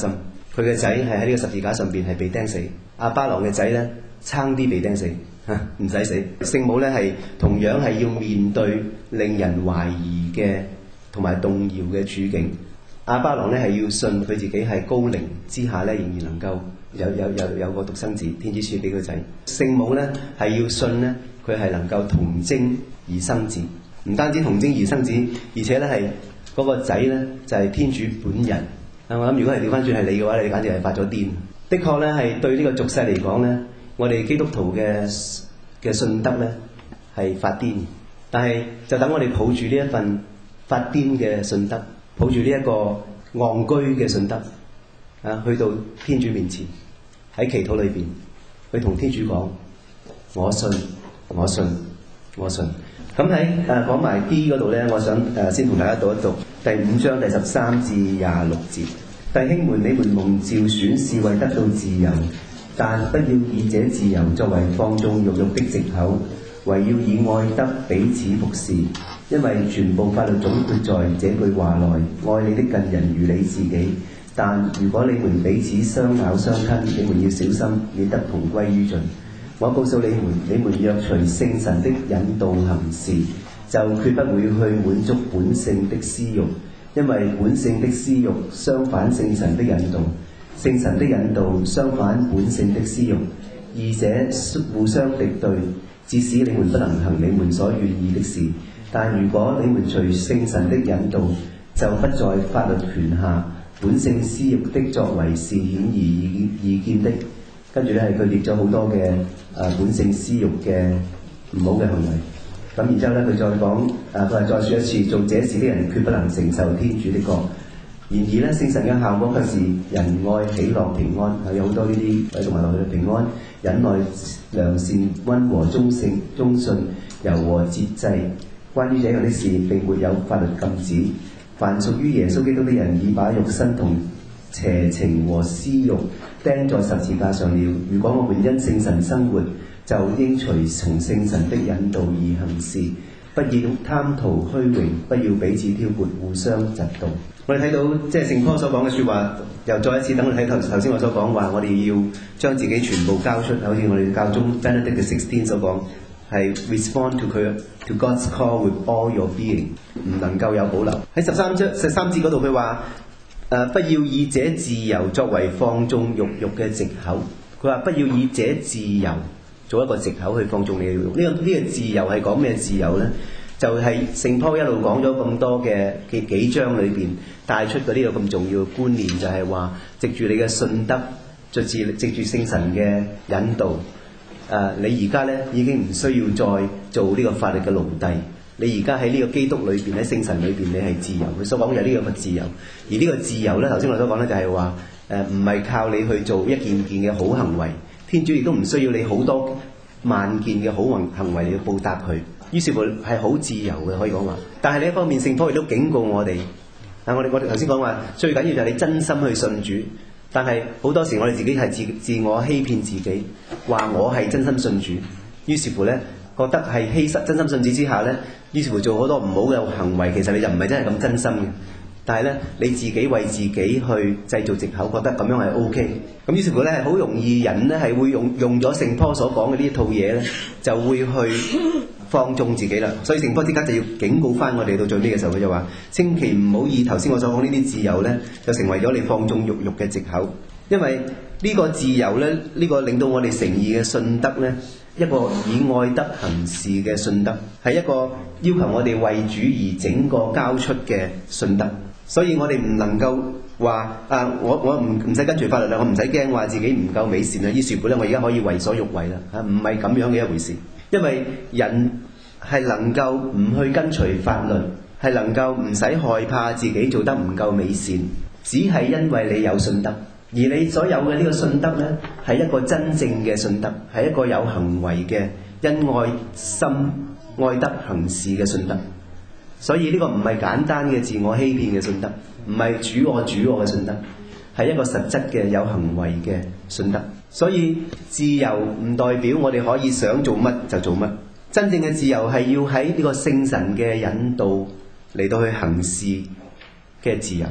佢嘅仔係喺呢個十字架上邊係被釘死，亞巴郎嘅仔咧差啲被釘死，唔使死。聖母咧係同樣係要面對令人懷疑嘅同埋動搖嘅處境。亞巴郎咧係要信佢自己係高齡之下咧仍然能夠有有有有個獨生子，天主賜俾個仔。聖母咧係要信咧佢係能夠童貞而生子，唔單止童貞而生子，而且咧係嗰個仔咧就係天主本人。我諗如果係調翻轉係你嘅話，你簡直係發咗癲。的確咧係對呢個俗世嚟講咧，我哋基督徒嘅嘅信德咧係發癲，但係就等我哋抱住呢一份發癲嘅信德，抱住呢一個戇居嘅信德啊，去到天主面前喺祈禱裏邊，去同天主講：我信，我信，我信。咁喺誒講埋 D 嗰度咧，我想誒、呃、先同大家讀一讀第五章第十三至廿六節。弟兄們，你們蒙召選是為得到自由，但不要以這自由作為放縱肉慾的藉口，惟要以愛德彼此服侍。因為全部法律總括在這句話內：愛你的近人如你自己。但如果你們彼此相咬相吞，你們要小心，免得同歸於盡。我告訴你們，你們若隨聖神的引導行事，就決不會去滿足本性的私慾，因為本性的私慾相反聖神的引導，聖神的引導相反本性的私慾，二者互相敵對，致使你們不能行你們所願意的事。但如果你們隨聖神的引導，就不在法律權下，本性私慾的作為是顯而易見的。跟住咧係佢列咗好多嘅誒、呃、本性私慾嘅唔好嘅行為。咁然之後咧佢再講誒，佢話再説一次，做這事的人決不能承受天主的國。然而咧，聖神嘅效果卻是仁愛、喜樂、平安，係有好多呢啲誒同埋落去嘅平安、忍耐、良善、溫和、忠誠、忠信、柔和、節制。關於這樣的事，並沒有法律禁止。凡屬於耶穌基督的人，已把肉身同邪情和私慾釘在十字架上了。如果我們因聖神生活，就應隨從聖神的引導而行事，不要貪圖虛榮，不要彼此挑撥，互相嫉妒。我哋睇到即係聖保所講嘅説話，又再一次等我哋睇頭頭先我所講話，我哋要將自己全部交出，好似我哋教宗 Benedict 嘅 sixteen 所講，係 respond to 佢 to God's call with all your being， 唔能夠有保留。喺十三章十三節嗰度佢話誒，不要以這自由作為放縱肉慾嘅藉口。佢話不要以這自由做一個藉口去放縱你嘅肉慾。呢個呢個自由係講咩自由呢？就係聖保一路講咗咁多嘅幾幾章裏邊帶出嘅呢個咁重要嘅觀念，就係話藉住你嘅信德，藉住藉住聖神嘅引導，誒、呃、你而家咧已經唔需要再做呢個法律嘅奴隸。你而家喺呢個基督裏邊，喺聖神裏邊，你係自由。佢所講嘅呢個嘅自由，而呢個自由咧，頭先我所講咧就係話誒唔係靠你去做一件件嘅好行為，天主亦都唔需要你好多萬件嘅好行行為嚟去報答佢。於是乎係好自由嘅，可以講話。但係另一方面，聖保亦都警告我哋，啊，我哋我哋頭先講話最緊要就係你真心去信主。但係好多時我哋自己係自自我欺騙自己，話我係真心信主。於是乎咧，覺得係欺實真心信主之下咧，於是乎做好多唔好嘅行為，其實你就唔係真係咁真心嘅。但係咧，你自己為自己去製造藉口，覺得咁樣係 O K。咁於是乎咧，係好容易人咧係會用用咗聖保所講嘅呢一套嘢咧，就會去放縱自己啦。所以聖保即刻就要警告翻我哋，到最尾嘅時候，佢就話：千祈唔好以頭先我所講呢啲自由咧，就成為咗你放縱肉慾嘅藉口。因為呢個自由咧，呢、呢個令到我哋誠意嘅信德咧，一個以愛德行事嘅信德，係一個要求我哋為主而整個交出嘅信德。所以我哋唔能夠話啊，我我唔唔使跟隨法律啦，我唔使驚話自己唔夠美善啦。於是乎咧，我而家可以為所欲為啦嚇，唔係咁樣嘅一回事。因為人係能夠唔去跟隨法律，係能夠唔使害怕自己做得唔夠美善，只係因為你有信德。而你所有嘅呢個信德呢，係一個真正嘅信德，係一個有行為嘅因愛心愛德行事嘅信德。所以呢個唔係簡單嘅自我欺騙嘅信德，唔係主我主我嘅信德，係一個實質嘅有行為嘅信德。所以自由唔代表我哋可以想做乜就做乜，真正嘅自由係要喺呢個聖神嘅引導嚟到去行事嘅自由，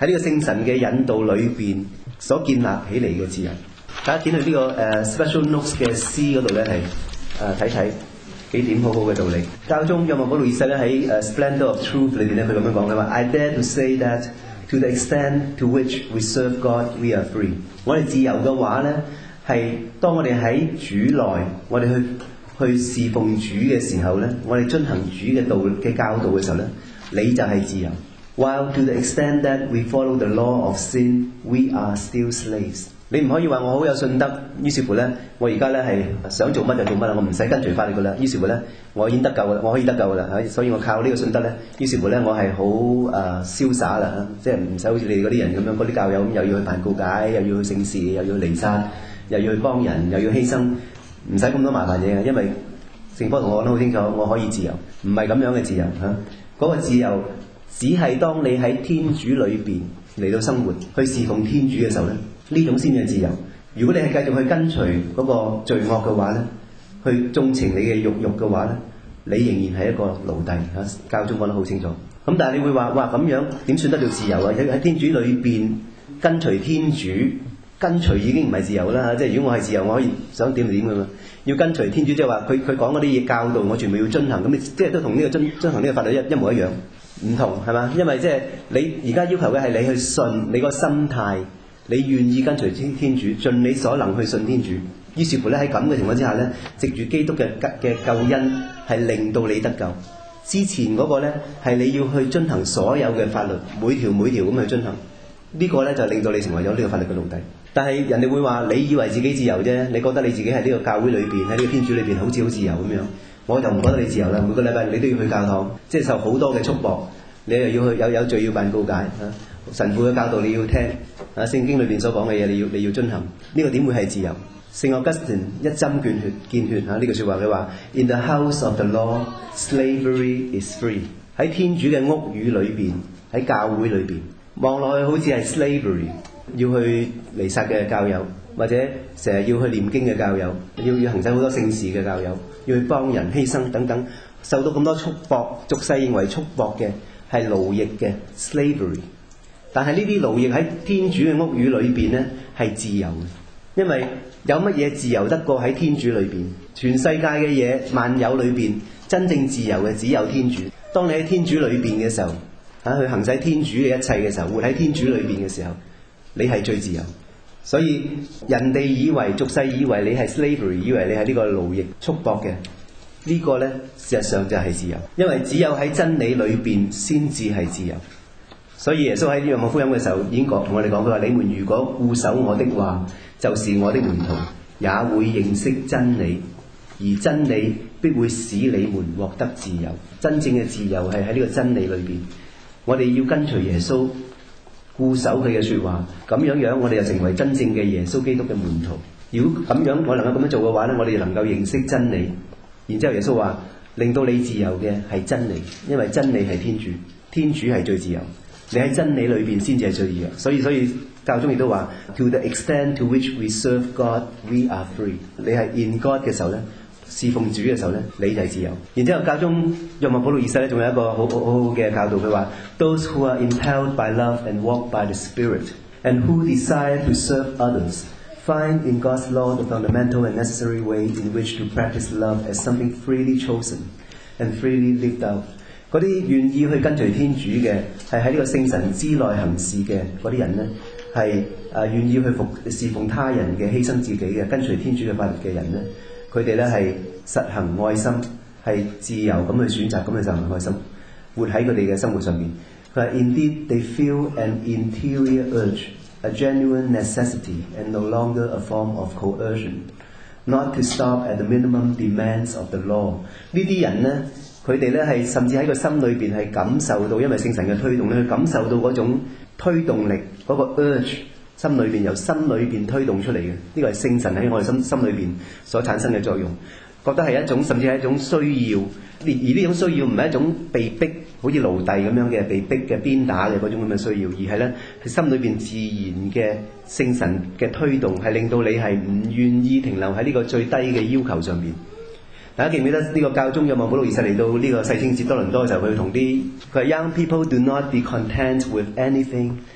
喺呢個聖神嘅引導裏邊所建立起嚟嘅自由。大家見到呢、這個誒、uh, special notes 嘅 C 嗰度咧係誒睇睇幾點好好嘅道理。教宗若望保祿二世咧喺誒 Splendor of Truth 裏邊咧，佢咁樣講嘅話 I dare to say that to the extent to which we serve God, we are free。我哋自由嘅話咧，係當我哋喺主內，我哋去去侍奉主嘅時候咧，我哋遵行主嘅道嘅教導嘅時候咧，你就係自由。While to the extent that we follow the law of sin, we are still slaves。你唔可以話我好有信德，於是乎咧，我而家咧係想做乜就做乜啦，我唔使跟隨法律噶啦。於是乎咧，我已經得救噶啦，我可以得救噶啦，所以我靠呢個信德咧。於是乎咧，我係好誒瀟灑啦，即係唔使好似你哋嗰啲人咁樣，嗰啲教友咁又要去辦告解，又要去聖事，又要彌撒，又要去幫人，又要犧牲，唔使咁多麻煩嘢嘅，因為聖保羅同我講得好清楚，我可以自由，唔係咁樣嘅自由嚇。嗰、那個自由只係當你喺天主裏邊嚟到生活，去侍奉天主嘅時候咧。呢種先係自由。如果你係繼續去跟隨嗰個罪惡嘅話咧，去縱情你嘅慾慾嘅話咧，你仍然係一個奴隸嚇。教宗講得好清楚。咁但係你會話哇咁樣點算得到自由啊？喺喺天主裏邊跟隨天主，跟隨已經唔係自由啦。即係如果我係自由，我可以想點就點㗎嘛。要跟隨天主，即係話佢佢講嗰啲嘢教導，我全部要遵行。咁你即係都同呢個遵遵行呢個法律一一模一樣，唔同係嘛？因為即係你而家要求嘅係你去信，你個心態。你願意跟隨天天主，盡你所能去信天主。於是乎咧喺咁嘅情況之下咧，藉住基督嘅嘅救恩係令到你得救。之前嗰個咧係你要去遵行所有嘅法律，每條每條咁去遵行。這個、呢個咧就令到你成為咗呢個法律嘅奴隸。但係人哋會話你以為自己自由啫，你覺得你自己喺呢個教會裏邊，喺呢個天主裏邊好似好自由咁樣。我就唔覺得你自由啦。每個禮拜你都要去教堂，即係受好多嘅束縛。你又要去有有罪要辦告解嚇。神父嘅教導你要聽，啊聖經裏邊所講嘅嘢你要你要遵行，呢、這個點會係自由？聖奧格斯丁一針見血見血嚇呢句説話，佢話 In the house of the law, slavery is free。喺天主嘅屋宇裏邊，喺教會裏邊，望落去好似係 slavery， 要去彌撒嘅教友，或者成日要去念經嘅教友，要要行使好多聖事嘅教友，要去幫人犧牲等等，受到咁多束縛，俗世認為束縛嘅係奴役嘅 slavery。但係呢啲奴役喺天主嘅屋宇裏邊咧係自由嘅，因為有乜嘢自由得過喺天主裏邊？全世界嘅嘢萬有裏邊真正自由嘅只有天主。當你喺天主裏邊嘅時候，啊去行使天主嘅一切嘅時候，活喺天主裏邊嘅時候，你係最自由。所以人哋以為俗世以為你係 slavery， 以為你係呢個奴役束縛嘅，呢個咧事實上就係自由，因為只有喺真理裏邊先至係自由。所以耶穌喺《若望福音》嘅時候已經講同我哋講，佢話：你們如果固守我的話，就是我的門徒，也會認識真理，而真理必會使你們獲得自由。真正嘅自由係喺呢個真理裏邊。我哋要跟隨耶穌，固守佢嘅説話，咁樣樣我哋就成為真正嘅耶穌基督嘅門徒。如果咁樣我能夠咁樣做嘅話咧，我哋就能夠認識真理。然之後耶穌話：令到你自由嘅係真理，因為真理係天主，天主係最自由。你喺真理裏邊先至係最自由，所以所以教宗亦都話 To the extent to which we serve God, we are free。你係 in God 嘅時候咧，侍奉主嘅時候咧，你就係自由。然之後教宗若望保祿二世咧，仲有一個好好好好嘅教導，佢話 Those who are impelled by love and walk by the Spirit, and who desire to serve others, find in God's law the fundamental and necessary way in which to practice love as something freely chosen and freely lived out。嗰啲願意去跟隨天主嘅，係喺呢個聖神之內行事嘅嗰啲人咧，係誒願意去服侍奉他人嘅、犧牲自己嘅、跟隨天主嘅法律嘅人咧，佢哋咧係實行愛心，係自由咁去選擇咁去實行愛心，活喺佢哋嘅生活上面。佢話 Indeed they feel an interior urge, a genuine necessity, and no longer a form of coercion, not to stop at the minimum demands of the law。呢啲人咧。佢哋咧係甚至喺個心裏邊係感受到，因為聖神嘅推動咧，去感受到嗰種推動力，嗰、那個 urge， 心裏邊由心裏邊推動出嚟嘅。呢、這個係聖神喺我哋心心裏邊所產生嘅作用，覺得係一種甚至係一種需要。而呢種需要唔係一種被逼，好似奴隸咁樣嘅被逼嘅鞭打嘅嗰種咁嘅需要，而係咧係心裏邊自然嘅聖神嘅推動，係令到你係唔願意停留喺呢個最低嘅要求上邊。大家記唔記得呢個教宗若望保祿二世嚟到呢個世青節多倫多嘅時候，佢同啲佢話 Young people do not be content with anything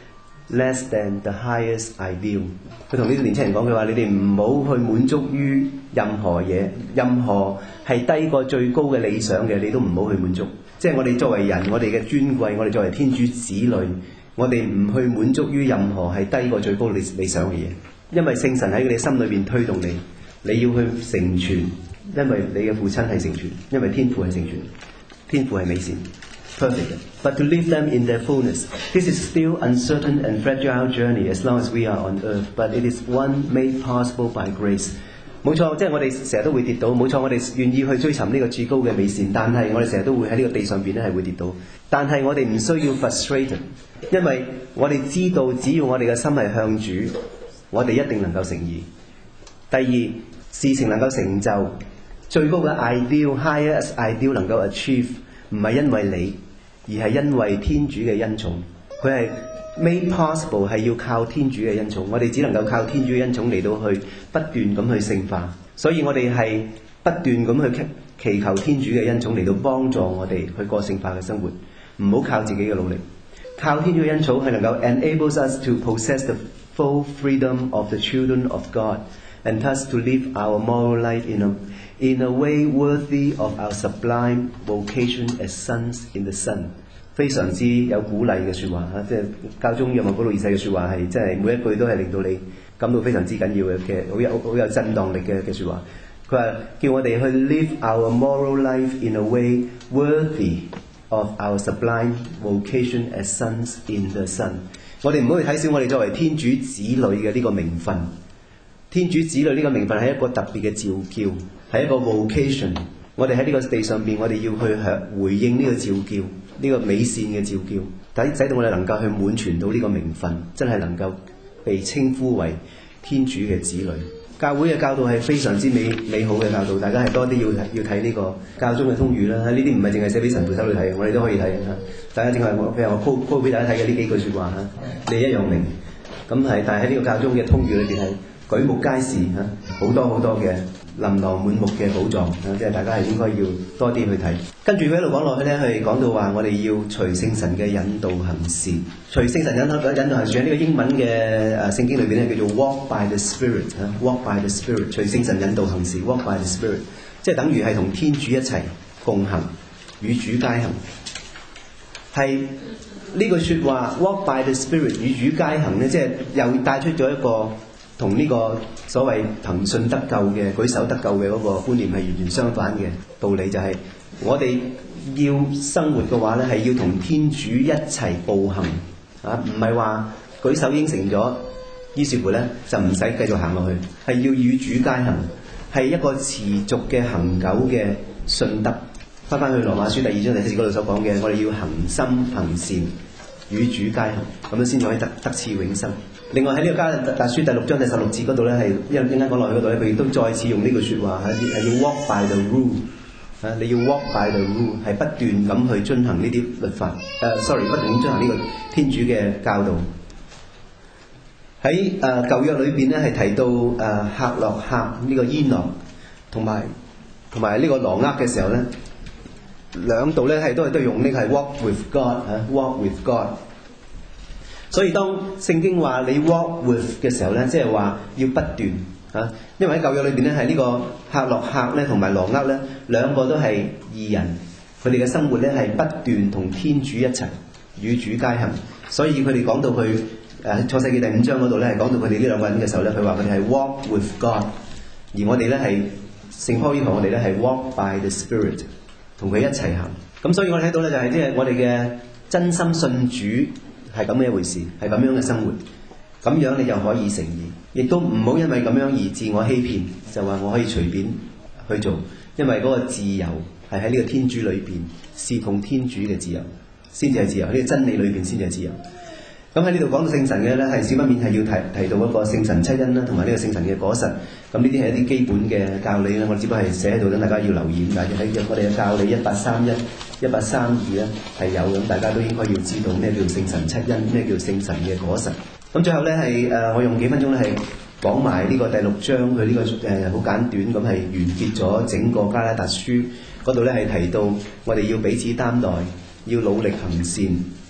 less than the highest ideal。佢同呢啲年輕人講，佢話：你哋唔好去滿足於任何嘢，任何係低過最高嘅理想嘅，你都唔好去滿足。即係我哋作為人，我哋嘅尊貴，我哋作為天主子女，我哋唔去滿足於任何係低過最高理理想嘅嘢，因為聖神喺你心裏邊推動你，你要去成全，因為你嘅父親係成全，因為天父係成全，天父係美善。Perfect. But to leave them in their fullness. This is still uncertain and fragile journey as long as we are on earth, but it is one made possible by grace. 冇錯，即係我哋成日都會跌倒。冇錯，我哋願意去追尋呢個至高嘅美善，但係我哋成日都會喺呢個地上邊咧係會跌倒。但係我哋唔需要 frustrated， 因為我哋知道只要我哋嘅心係向主，我哋一定能夠成義。第二，事情能夠成就，最高嘅 ideal highest ideal 能夠 achieve， 唔係因為你。而係因為天主嘅恩寵，佢係 made possible 係要靠天主嘅恩寵，我哋只能夠靠天主嘅恩寵嚟到去不斷咁去聖化，所以我哋係不斷咁去祈求天主嘅恩寵嚟到幫助我哋去過聖化嘅生活，唔好靠自己嘅努力，靠天主嘅恩寵係能夠 enables us to possess the full freedom of the children of God and thus to live our moral life in a in a way worthy of our sublime vocation as sons in the Son。 非常之有鼓勵嘅説話嚇，即係教宗若望保祿二世嘅説話係，即係每一句都係令到你感到非常之緊要嘅嘅，好有好有震盪力嘅嘅説話。佢話叫我哋去 live our moral life in a way worthy of our sublime vocation as sons in the Son。 我哋唔好去睇小我哋作為天主子女嘅呢個名分。天主子女呢個名分係一個特別嘅召叫，係一個 vocation。我哋喺呢個地上邊，我哋要去向回應呢個召叫，呢個美善嘅召叫，使使到我哋能夠去滿全到呢個名分，真係能夠被稱呼為天主嘅子女。教會嘅教導係非常之美美好嘅教導，大家係多啲要要睇呢個教宗嘅通諭啦。呢啲唔係淨係寫俾神父手裏睇嘅，我哋都可以睇嚇。大家淨係我譬如我 call call 俾大家睇嘅呢幾句説話嚇，你一樣明。咁係，但係喺呢個教宗嘅通諭裏邊係舉目皆是嚇，好多好多嘅琳琅滿目嘅寶藏嚇，即係大家係應該要多啲去睇。跟住佢一路講落去咧，係講到話我哋要隨聖神嘅引導行事。隨聖神引導引導行事喺呢個英文嘅誒聖經裏邊咧叫做 walk by the spirit 嚇 ，walk by the spirit， 隨聖神引導行事 ，walk by the spirit， 即係等於係同天主一齊共行，與主偕行。係呢句説話 walk by the spirit 與主偕行咧，即係又帶出咗一個同呢個所謂憑信得救嘅舉手得救嘅嗰個觀念係完全相反嘅道理，就係我哋要生活嘅話咧，係要同天主一齊步行啊，唔係話舉手應承咗，於是乎咧就唔使繼續行落去，係要與主偕行，係一個持續嘅恆久嘅信德。翻返去羅馬書第二章第四節嗰度所講嘅，我哋要恒心行善，與主偕行，咁樣先至可以得得賜永生。另外喺呢個加拉達書第六章第十六節嗰度咧，係一陣間講落去嗰度咧，佢亦都再次用呢句説話係係要 walk by the rule 啊，你要 walk by the rule 係不斷咁去遵行呢啲律法。誒、uh, ，sorry， 不斷咁遵行呢個天主嘅教導。喺誒、呃、舊約裏邊咧係提到誒、呃、客諾客呢個伊諾同埋同埋呢個羅厄嘅時候咧，兩度咧係都係都用呢個係 walk with God 嚇、啊、，walk with God。所以當聖經話你 walk with 嘅時候咧，即係話要不斷嚇、啊，因為喺舊約裏邊咧係呢個客諾客咧同埋羅厄咧兩個都係義人，佢哋嘅生活咧係不斷同天主一齊與主偕行，所以佢哋講到佢誒創世記第五章嗰度咧係講到佢哋呢兩個人嘅時候咧，佢話佢哋係 walk with God， 而我哋咧係聖保祿同我哋咧係 walk by the Spirit， 同佢一齊行。咁所以我哋睇到咧就係即係我哋嘅真心信主。係咁嘅一回事，係咁樣嘅生活，咁樣你就可以成義，亦都唔好因為咁樣而自我欺騙，就話我可以隨便去做，因為嗰個自由係喺呢個天主裏邊，侍奉天主嘅自由先至係自由，呢個真理裏邊先至係自由。咁喺呢度講到聖神嘅咧，係少不免係要提提到嗰個聖神七恩啦，同埋呢個聖神嘅果實。咁呢啲係一啲基本嘅教理啦，我只不過係寫喺度，等大家要留意。但係喺我哋嘅教理一八三一、一八三二咧係有，咁大家都應該要知道咩叫聖神七恩，咩叫聖神嘅果實。咁最後咧係誒，我用幾分鐘咧係講埋呢個第六章，佢呢、這個誒好、呃、簡短咁係完結咗整個加拉達書嗰度咧係提到我哋要彼此擔待，要努力行善。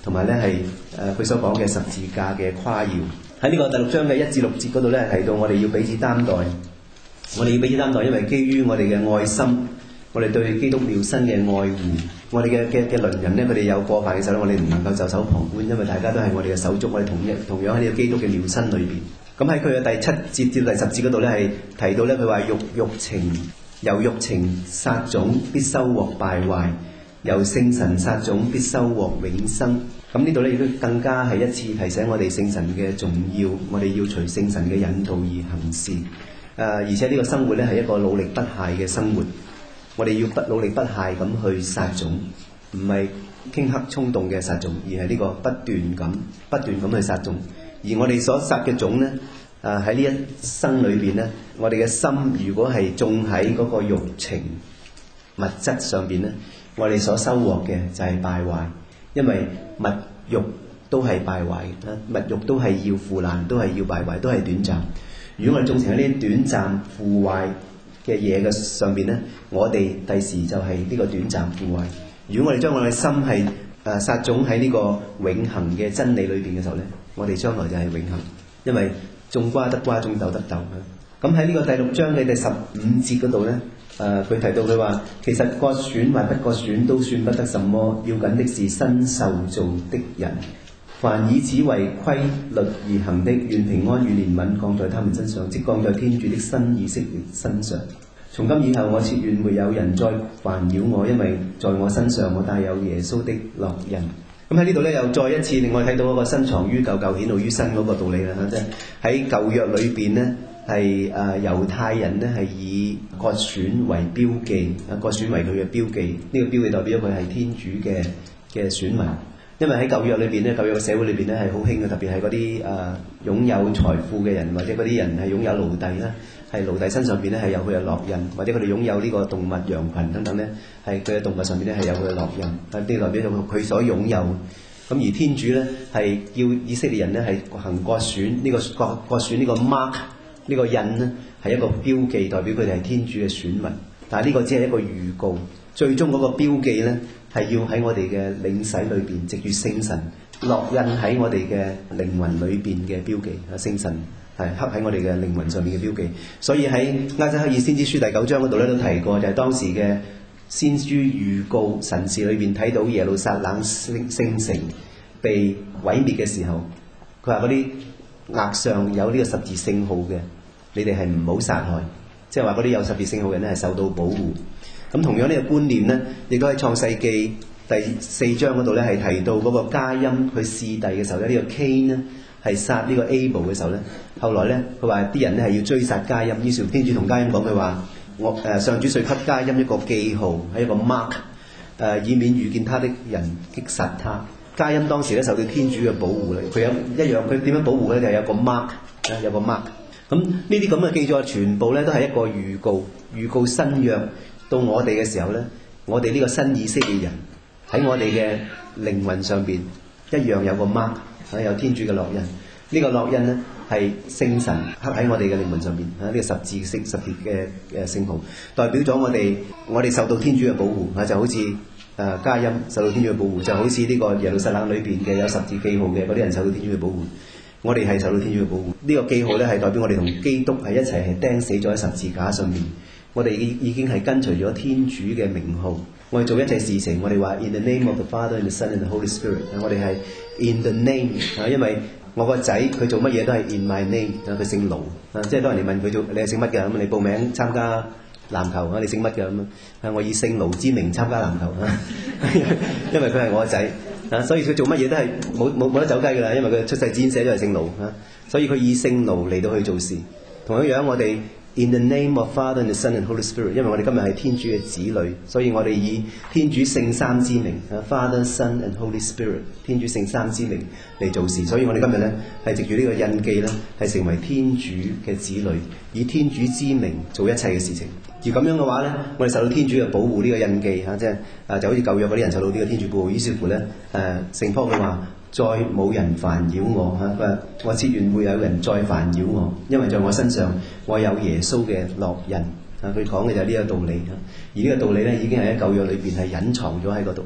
同埋咧係誒佢所講嘅十字架嘅誇耀。喺呢個第六章嘅一至六節嗰度咧提到我哋要彼此擔待，我哋要彼此擔待，因為基於我哋嘅愛心，我哋對基督妙身嘅愛護，我哋嘅嘅嘅鄰人咧，佢哋有過犯嘅時候咧，我哋唔能夠袖手旁觀，因為大家都係我哋嘅手足，我哋同一同樣喺呢個基督嘅妙身裏邊。咁喺佢嘅第七節至第十節嗰度咧係提到咧，佢話肉肉情由肉情撒種必收穫敗壞，由聖神撒種必收穫永生。咁呢度咧亦都更加係一次提醒我哋聖神嘅重要，我哋要隨聖神嘅引導而行事。誒、呃，而且呢個生活咧係一個努力不懈嘅生活，我哋要不努力不懈咁去撒種，唔係頃刻衝動嘅撒種，而係呢個不斷咁不斷咁去撒種。而我哋所撒嘅種咧，誒喺呢一生裏邊咧，我哋嘅心如果係種喺嗰個肉情物質上邊咧，我哋所收穫嘅就係敗壞，因為物欲都係敗壞嘅，物欲都係要腐爛，都係要敗壞，都係短暫。如果我哋種成喺呢啲短暫腐壞嘅嘢嘅上邊咧，我哋第時就係呢個短暫腐壞。如果我哋將我哋嘅心係誒撒種喺呢個永恆嘅真理裏邊嘅時候咧，我哋將來就係永恆，因為種瓜得瓜，種豆得豆。咁喺呢個第六章嘅第十五節嗰度咧，誒、呃、佢提到佢話，其實割損或不割損都算不得什麼，要緊的是新受造的人。凡以此為規律而行的，願平安與憐憫降在他們身上，即降在天主的新以色列身上。從今以後，我切願沒有人再煩擾我，因為在我身上我帶有耶穌的烙印。咁喺呢度咧，又再一次令我睇到一個新藏於舊，舊顯露於新嗰個道理啦。即係喺舊約裏邊咧，係誒猶太人咧係以割損為標記，啊割損為佢嘅標記。呢、這個標記代表咗佢係天主嘅嘅選民。因為喺舊約裏邊咧，舊約嘅社會裏邊咧係好興嘅，特別係嗰啲誒擁有財富嘅人，或者嗰啲人係擁有奴隸啦，係奴隸身上邊咧係有佢嘅烙印，或者佢哋擁有呢個動物羊群等等咧，係佢嘅動物上邊咧係有佢嘅烙印，啊呢代表咗佢所擁有。咁而天主咧係叫以色列人咧係行割損，呢、這個割割損呢個 mark 呢個印咧係一個標記，代表佢哋係天主嘅選民。但係呢個只係一個預告，最終嗰個標記咧係要喺我哋嘅領洗裏邊，藉住聖神烙印喺我哋嘅靈魂裏邊嘅標記。啊，聖神係刻喺我哋嘅靈魂上面嘅標記。所以喺厄則克爾先知書第九章嗰度咧都提過，就係、是、當時嘅先知預告神視裏邊睇到耶路撒冷聖聖城被毀滅嘅時候，佢話嗰啲額上有呢個十字聖號嘅，你哋係唔好殺害，即係話嗰啲有十字聖號嘅人咧係受到保護。咁同樣呢個觀念咧，亦都喺創世記第四章嗰度咧係提到嗰個加音佢弒弟嘅時候咧，呢、這個 Cain 咧係殺呢個 Abel 嘅時候咧，後來咧佢話啲人咧係要追殺加音，於是天主同加音講佢話：我誒上主遂給加音一個記號，係一個 mark，誒、呃、以免遇見他的人擊殺他。加音當時咧受到天主嘅保護咧，佢有一樣，佢點樣保護咧？就係、是、有個 mark， 有個 mark。咁呢啲咁嘅記載全部咧都係一個預告，預告新約到我哋嘅時候咧，我哋呢個新以色列人喺我哋嘅靈魂上邊一樣有個 mark， 有天主嘅烙印。呢、這個烙印咧係聖神刻喺我哋嘅靈魂上邊，啊、這、呢個十字聖十字嘅嘅聖號，代表咗我哋我哋受到天主嘅保護，啊就好似誒加音受到天主嘅保護，就好似呢個耶路撒冷裏邊嘅有十字記號嘅嗰啲人受到天主嘅保護。我哋係受到天主嘅保護。呢、這個記號咧係代表我哋同基督係一齊係釘死咗喺十字架上面。我哋已已經係跟隨咗天主嘅名號，我哋做一切事情，我哋話 In the name of the Father and the Son and the Holy Spirit， 我哋係 In the name， 因為我個仔佢做乜嘢都係 In my name， 佢姓盧，即係當人哋問佢做你係姓乜嘅咁，你報名參加籃球啊，你姓乜嘅咁啊？我以姓盧之名參加籃球啊，因為佢係我個仔啊，所以佢做乜嘢都係冇冇冇得走雞㗎啦，因為佢出世紙寫咗係姓盧啊，所以佢以姓盧嚟到去做事。同樣樣我哋。In the name of Father and the Son and Holy Spirit， 因為我哋今日係天主嘅子女，所以我哋以天主聖三之名 Father, Son and Holy Spirit， 天主聖三之名嚟做事，所以我哋今日咧係藉住呢個印記咧，係成為天主嘅子女，以天主之名做一切嘅事情。而咁樣嘅話咧，我哋受到天主嘅保護，呢、這個印記嚇，即係啊就好似舊約嗰啲人受到呢個天主保護，於是乎咧誒聖保羅話。再冇人煩擾我嚇，佢話我切願會有人再煩擾我，因為在我身上我有耶穌嘅烙印啊！佢講嘅就係呢個道理嚇，而呢個道理咧已經係喺舊約裏邊係隱藏咗喺嗰度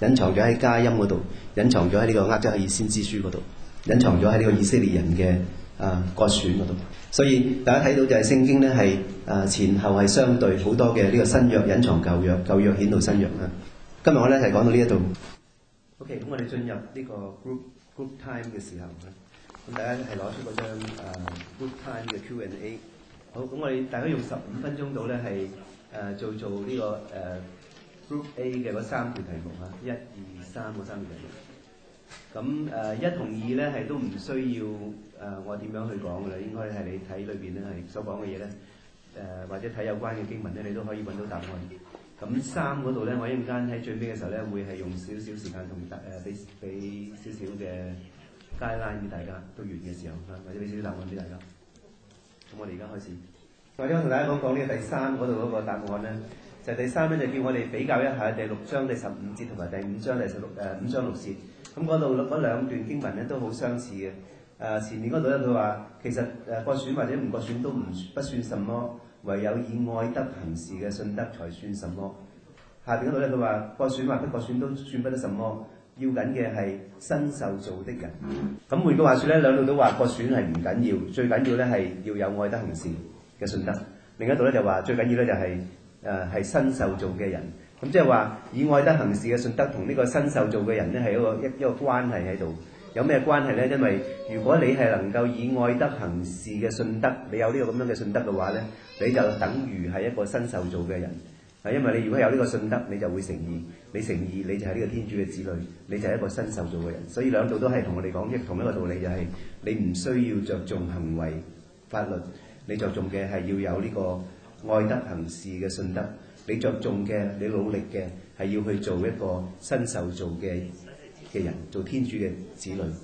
隱藏咗喺加音嗰度，隱藏咗喺呢個厄則克爾先知書嗰度，隱藏咗喺呢個以色列人嘅啊割選嗰度。所以大家睇到就係聖經咧係啊前後係相對，好多嘅呢個新約隱藏舊約，舊約顯露新約啦。今日我咧係講到呢一度。OK，咁我哋進入呢個 group group time 嘅時候咧，咁大家係攞出嗰張啊 group time 嘅 Q and A。好，咁我哋大概用十五分鐘到咧係誒做做呢、這個誒、呃、group A 嘅嗰三條題目嚇，一二三嗰三條題目。咁誒、呃、一同二咧係都唔需要誒、呃、我點樣去講嘅啦，應該係你睇裏邊咧係所講嘅嘢咧誒，或者睇有關嘅經文咧，你都可以揾到答案。咁三嗰度咧，我一陣間喺最尾嘅時候咧，會係用少少時間同大誒俾俾少少嘅 guideline 俾大家，到完嘅時候嚇，或者俾少少答案俾大家。咁我哋而家開始，或者我同大家講講呢個第三嗰度嗰個答案咧，就係、是、第三咧就叫我哋比較一下第六章第十五節同埋第五章第十六誒、呃、五章六節。咁嗰度嗰兩段經文咧都好相似嘅。誒、呃、前面嗰度咧佢話其實誒割選或者唔割選都唔不算什麼，唯有以愛德行事嘅信德才算什麼。下邊嗰度咧佢話割選或不割選都算不得什麼，要緊嘅係新受造的人。咁換句話說咧，兩度都話割選係唔緊要，最緊要咧係要有愛德行事嘅信德。另一度咧就話最緊要咧就係誒係新受造嘅人。咁即係話以愛德行事嘅信德同呢個新受造嘅人咧係一個一一個關係喺度。有咩關係咧？因為如果你係能夠以愛德行事嘅信德，你有呢個咁樣嘅信德嘅話咧，你就等於係一個新受造嘅人。係因為你如果有呢個信德，你就會成義，你成義你就係呢個天主嘅子女，你就係一個新受造嘅人。所以兩度都係同我哋講一同一個道理，就係你唔需要着重行為法律，你着重嘅係要有呢個愛德行事嘅信德。你着重嘅，你努力嘅係要去做一個新受造嘅嘅人，做天主嘅子女。